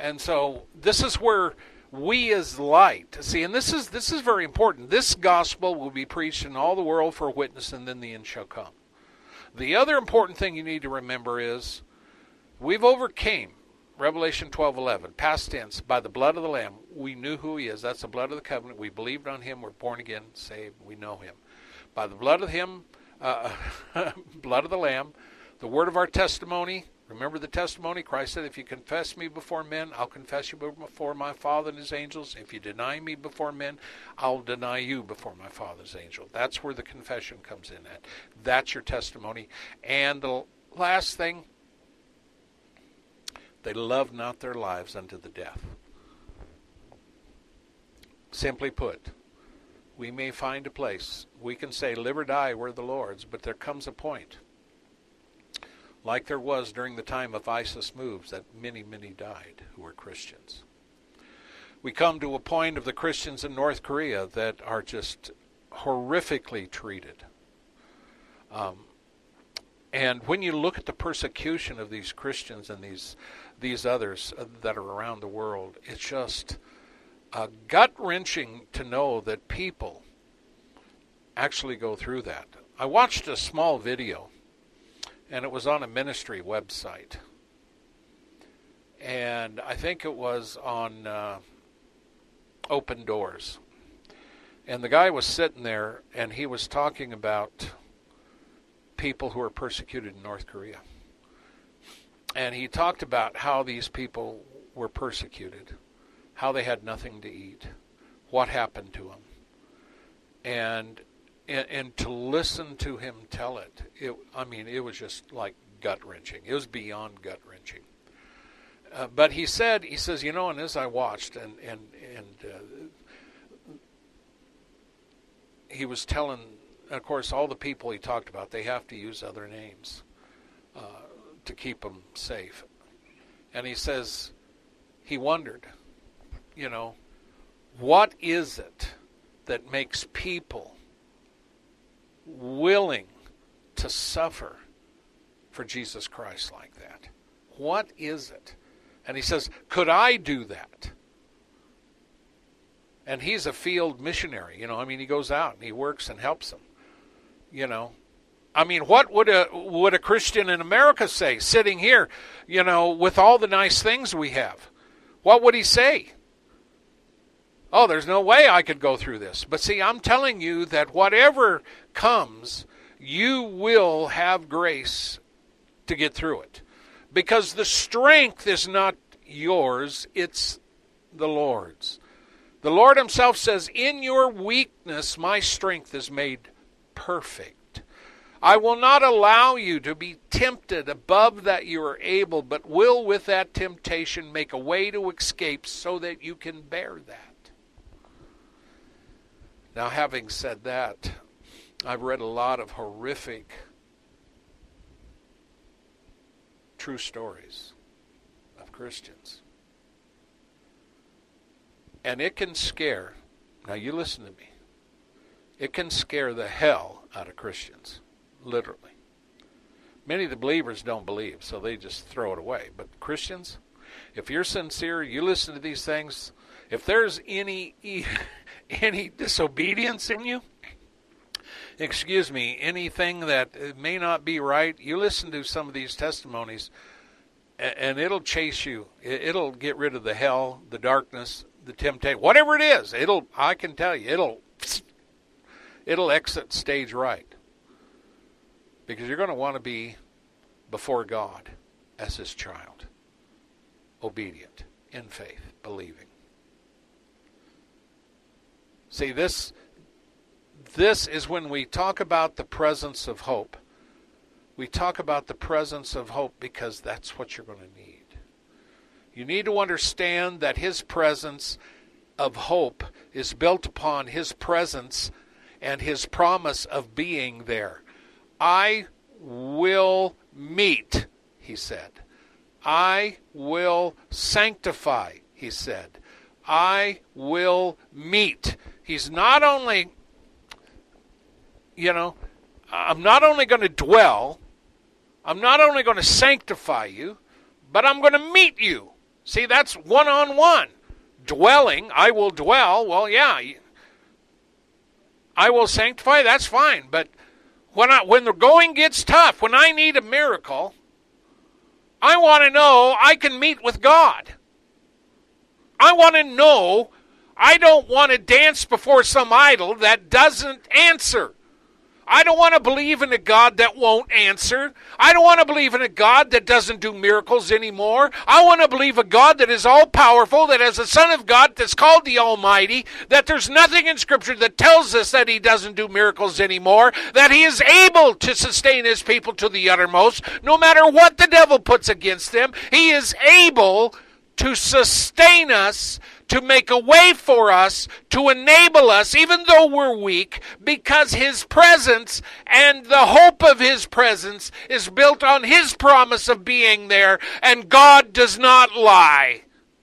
And so this is where we as light, see, and this is this is very important. This gospel will be preached in all the world for a witness, and then the end shall come. The other important thing you need to remember is we've overcame, Revelation twelve eleven, past tense, by the blood of the Lamb. We knew who he is. That's the blood of the covenant. We believed on him. We're born again, saved. We know him. By the blood of him, uh, blood of the Lamb, the word of our testimony. Remember the testimony? Christ said, if you confess me before men, I'll confess you before my Father and his angels. If you deny me before men, I'll deny you before my Father's angel. That's where the confession comes in at. That's your testimony. And the last thing, they love not their lives unto the death. Simply put, we may find a place. We can say, live or die, we're the Lord's, but there comes a point, like there was during the time of ISIS moves, that many, many died who were Christians. We come to a point of the Christians in North Korea that are just horrifically treated. Um, and when you look at the persecution of these Christians and these these others that are around the world, it's just uh, gut-wrenching to know that people actually go through that. I watched a small video, and it was on a ministry website. And I think it was on uh, Open Doors. And the guy was sitting there, and he was talking about people who are persecuted in North Korea. And he talked about how these people were persecuted, how they had nothing to eat, what happened to them. And And, and to listen to him tell it, it, I mean, it was just like gut-wrenching. It was beyond gut-wrenching. Uh, but he said, he says, you know, and as I watched, and, and, and uh, he was telling, of course, all the people he talked about, they have to use other names uh, to keep them safe. And he says, he wondered, you know, what is it that makes people willing to suffer for Jesus Christ like that? What is it? And he says, could I do that? And he's a field missionary, you know, I mean, he goes out and he works and helps them, you know. I mean, what would a would a Christian in America say, sitting here, you know, with all the nice things we have? What would he say? Oh, there's no way I could go through this. But see, I'm telling you that whatever comes, you will have grace to get through it. Because the strength is not yours, it's the Lord's. The Lord himself says, in your weakness, my strength is made perfect. I will not allow you to be tempted above that you are able, but will with that temptation make a way to escape so that you can bear that. Now, having said that, I've read a lot of horrific true stories of Christians. And it can scare, now you listen to me, it can scare the hell out of Christians, literally. Many of the believers don't believe, so they just throw it away. But Christians, if you're sincere, you listen to these things, if there's any any disobedience in you, excuse me, anything that may not be right, you listen to some of these testimonies, and it'll chase you. It'll get rid of the hell, the darkness, the temptation, whatever it is. It'll, I can tell you, it'll, it'll exit stage right. Because you're going to want to be before God as his child, obedient, in faith, believing. See, this this is when we talk about the presence of hope. We talk about the presence of hope because that's what you're going to need. You need to understand that his presence of hope is built upon his presence and his promise of being there. I will meet, he said. I will sanctify, he said. I will meet. He's not only, you know, I'm not only going to dwell, I'm not only going to sanctify you, but I'm going to meet you. See, that's one-on-one. Dwelling, I will dwell. Well, yeah, I will sanctify. That's fine. But when I, when the going gets tough, when I need a miracle, I want to know I can meet with God. I want to know I don't want to dance before some idol that doesn't answer. I don't want to believe in a God that won't answer. I don't want to believe in a God that doesn't do miracles anymore. I want to believe a God that is all-powerful, that as a Son of God that's called the Almighty, that there's nothing in Scripture that tells us that he doesn't do miracles anymore, that he is able to sustain his people to the uttermost. No matter what the devil puts against them, he is able to sustain us, to make a way for us, to enable us, even though we're weak, because his presence and the hope of his presence is built on his promise of being there, and God does not lie.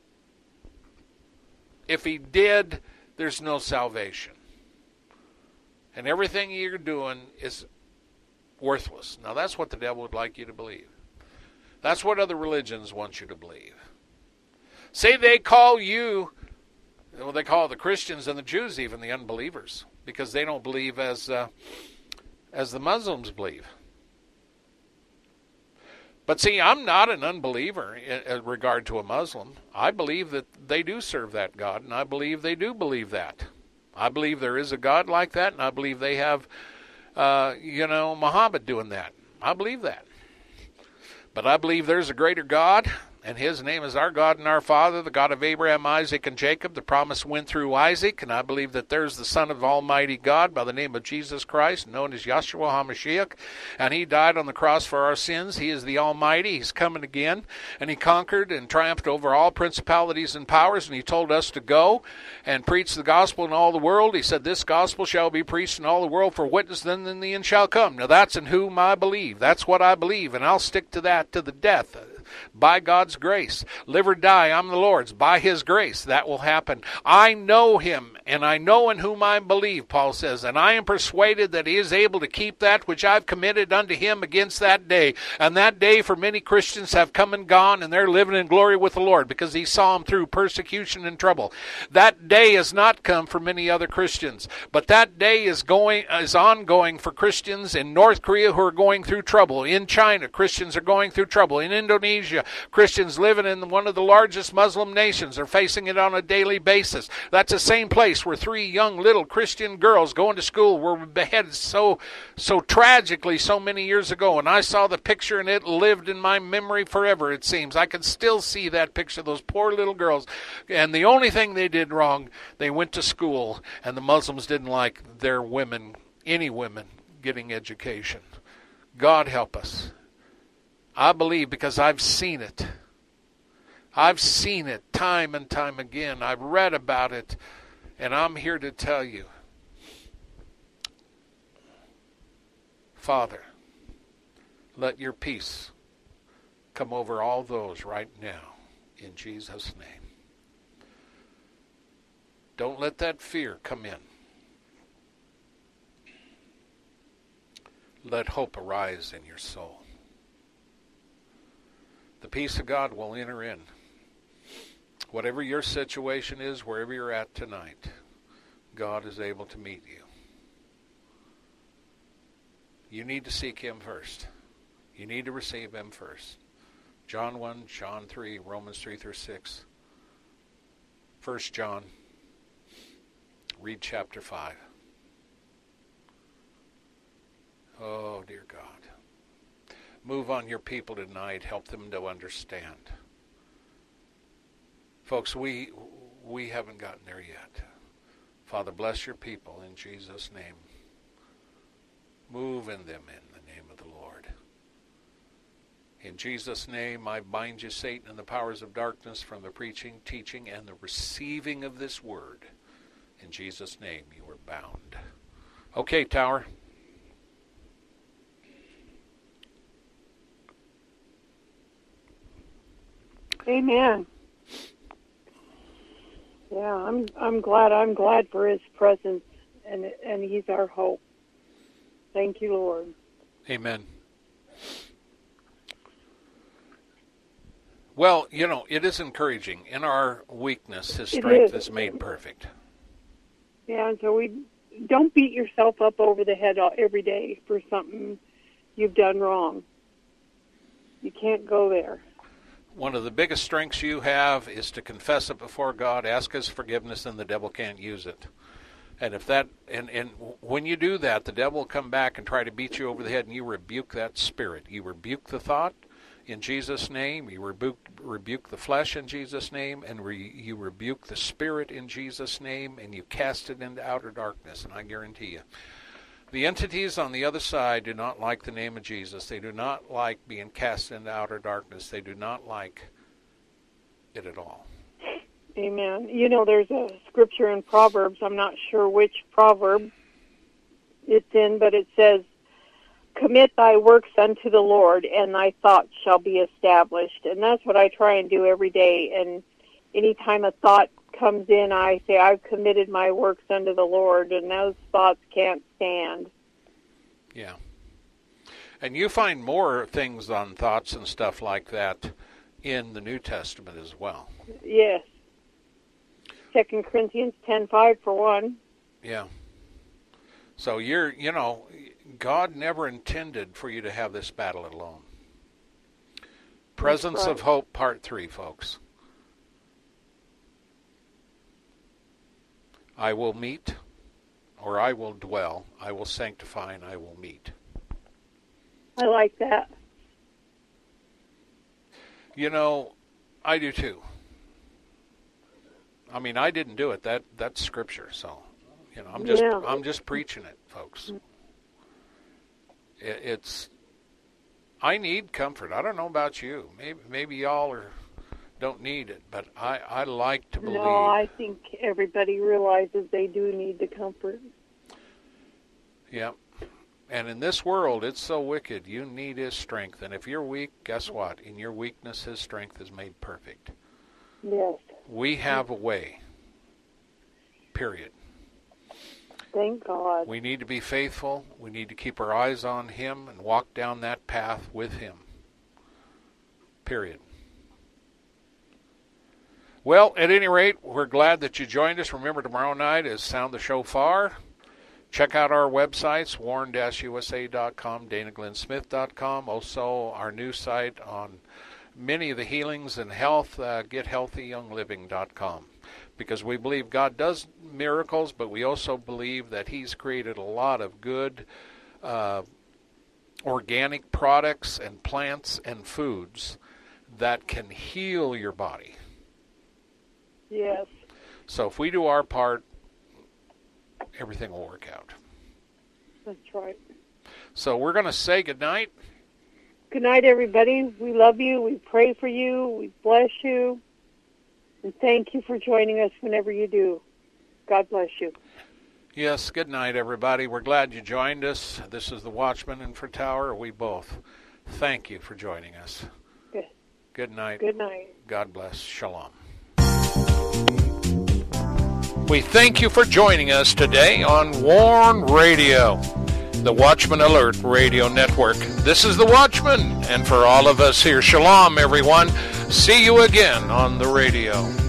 If he did, there's no salvation. And everything you're doing is worthless. Now, that's what the devil would like you to believe. That's what other religions want you to believe. Say they call you, well, they call the Christians and the Jews even the unbelievers, because they don't believe as uh, as the Muslims believe. But see, I'm not an unbeliever in, in regard to a Muslim. I believe that they do serve that God, and I believe they do believe that. I believe there is a God like that, and I believe they have, uh, you know, Muhammad doing that. I believe that. But I believe there's a greater God, and his name is our God and our Father, the God of Abraham, Isaac, and Jacob. The promise went through Isaac, and I believe that there's the Son of Almighty God by the name of Jesus Christ, known as Yahshua HaMashiach, and he died on the cross for our sins. He is the Almighty. He's coming again, and he conquered and triumphed over all principalities and powers, and he told us to go and preach the gospel in all the world. He said, this gospel shall be preached in all the world for witness, then in the end shall come. Now that's in whom I believe. That's what I believe, and I'll stick to that to the death. By God's grace. Live or die, I'm the Lord's. By his grace, that will happen. I know him, and I know in whom I believe, Paul says, and I am persuaded that he is able to keep that which I've committed unto him against that day. And that day for many Christians have come and gone, and they're living in glory with the Lord, because he saw them through persecution and trouble. That day has not come for many other Christians, but that day is going is ongoing for Christians in North Korea who are going through trouble. In China, Christians are going through trouble. In Indonesia, Christians living in one of the largest Muslim nations are facing it on a daily basis. That's the same place where three young little Christian girls going to school were beheaded so so tragically so many years ago. And I saw the picture, and it lived in my memory forever, it seems. I can still see that picture, those poor little girls. And the only thing they did wrong, they went to school, and the Muslims didn't like their women, any women, getting education. God help us. I believe because I've seen it. I've seen it time and time again. I've read about it, and I'm here to tell you, Father, let your peace come over all those right now, in Jesus' name. Don't let that fear come in. Let hope arise in your soul. The peace of God will enter in. Whatever your situation is, wherever you're at tonight, God is able to meet you. You need to seek him first. You need to receive him first. John one, John three, Romans three through six. First John. Read chapter five. Oh, dear God. Move on your people tonight. Help them to understand. Folks, we we haven't gotten there yet. Father, bless your people in Jesus' name. Move in them in the name of the Lord. In Jesus' name, I bind you, Satan, and the powers of darkness from the preaching, teaching, and the receiving of this word. In Jesus' name, you are bound. Okay, Tower. Amen. Yeah, I'm I'm glad I'm glad for his presence, and and he's our hope. Thank you, Lord. Amen. Well, you know, it is encouraging. In our weakness, his strength is. is made perfect. Yeah, and so we don't beat yourself up over the head every day for something you've done wrong. You can't go there. One of the biggest strengths you have is to confess it before God, ask his forgiveness, and the devil can't use it. And if that, and, and when you do that, the devil will come back and try to beat you over the head, and you rebuke that spirit. You rebuke the thought in Jesus' name. You rebuke, rebuke the flesh in Jesus' name, and re, you rebuke the spirit in Jesus' name, and you cast it into outer darkness. And I guarantee you, the entities on the other side do not like the name of Jesus. They do not like being cast into outer darkness. They do not like it at all. Amen. You know, there's a scripture in Proverbs. I'm not sure which proverb it's in, but it says, "Commit thy works unto the Lord, and thy thoughts shall be established." And that's what I try and do every day. And anytime a thought comes in, I say, I've committed my works unto the Lord, and those thoughts can't stand. Yeah. And you find more things on thoughts and stuff like that in the New Testament as well. Yes. Second Corinthians ten five for one. Yeah. So you're, you know, God never intended for you to have this battle alone. Presence right. of Hope, Part three, folks. I will meet, or I will dwell. I will sanctify, and I will meet. I like that. You know, I do too. I mean, I didn't do it. That that's scripture. So, you know, I'm just yeah. I'm just preaching it, folks. It, it's I need comfort. I don't know about you. Maybe maybe y'all are don't need it, but I, I like to believe. No, I think everybody realizes they do need the comfort. Yeah. And in this world, it's so wicked. You need his strength. And if you're weak, guess what? In your weakness, his strength is made perfect. Yes. We have a way. Period. Thank God. We need to be faithful. We need to keep our eyes on him and walk down that path with him. Period. Well, at any rate, we're glad that you joined us. Remember, tomorrow night is Sound the Shofar. Check out our websites, warren dash u s a dot com, dana glenn smith dot com. Also, our new site on many of the healings and health, uh, get healthy young living dot com. Because we believe God does miracles, but we also believe that he's created a lot of good uh, organic products and plants and foods that can heal your body. Yes. So if we do our part, everything will work out. That's right. So we're going to say goodnight. Good night, everybody. We love you. We pray for you. We bless you. And thank you for joining us whenever you do. God bless you. Yes, good night, everybody. We're glad you joined us. This is the Watchman and for Tower. We both thank you for joining us. Good. Good night. Good night. God bless. Shalom. We thank you for joining us today on Warn Radio, the Watchman Alert Radio Network. This is the Watchman, and for all of us here, shalom, everyone. See you again on the radio.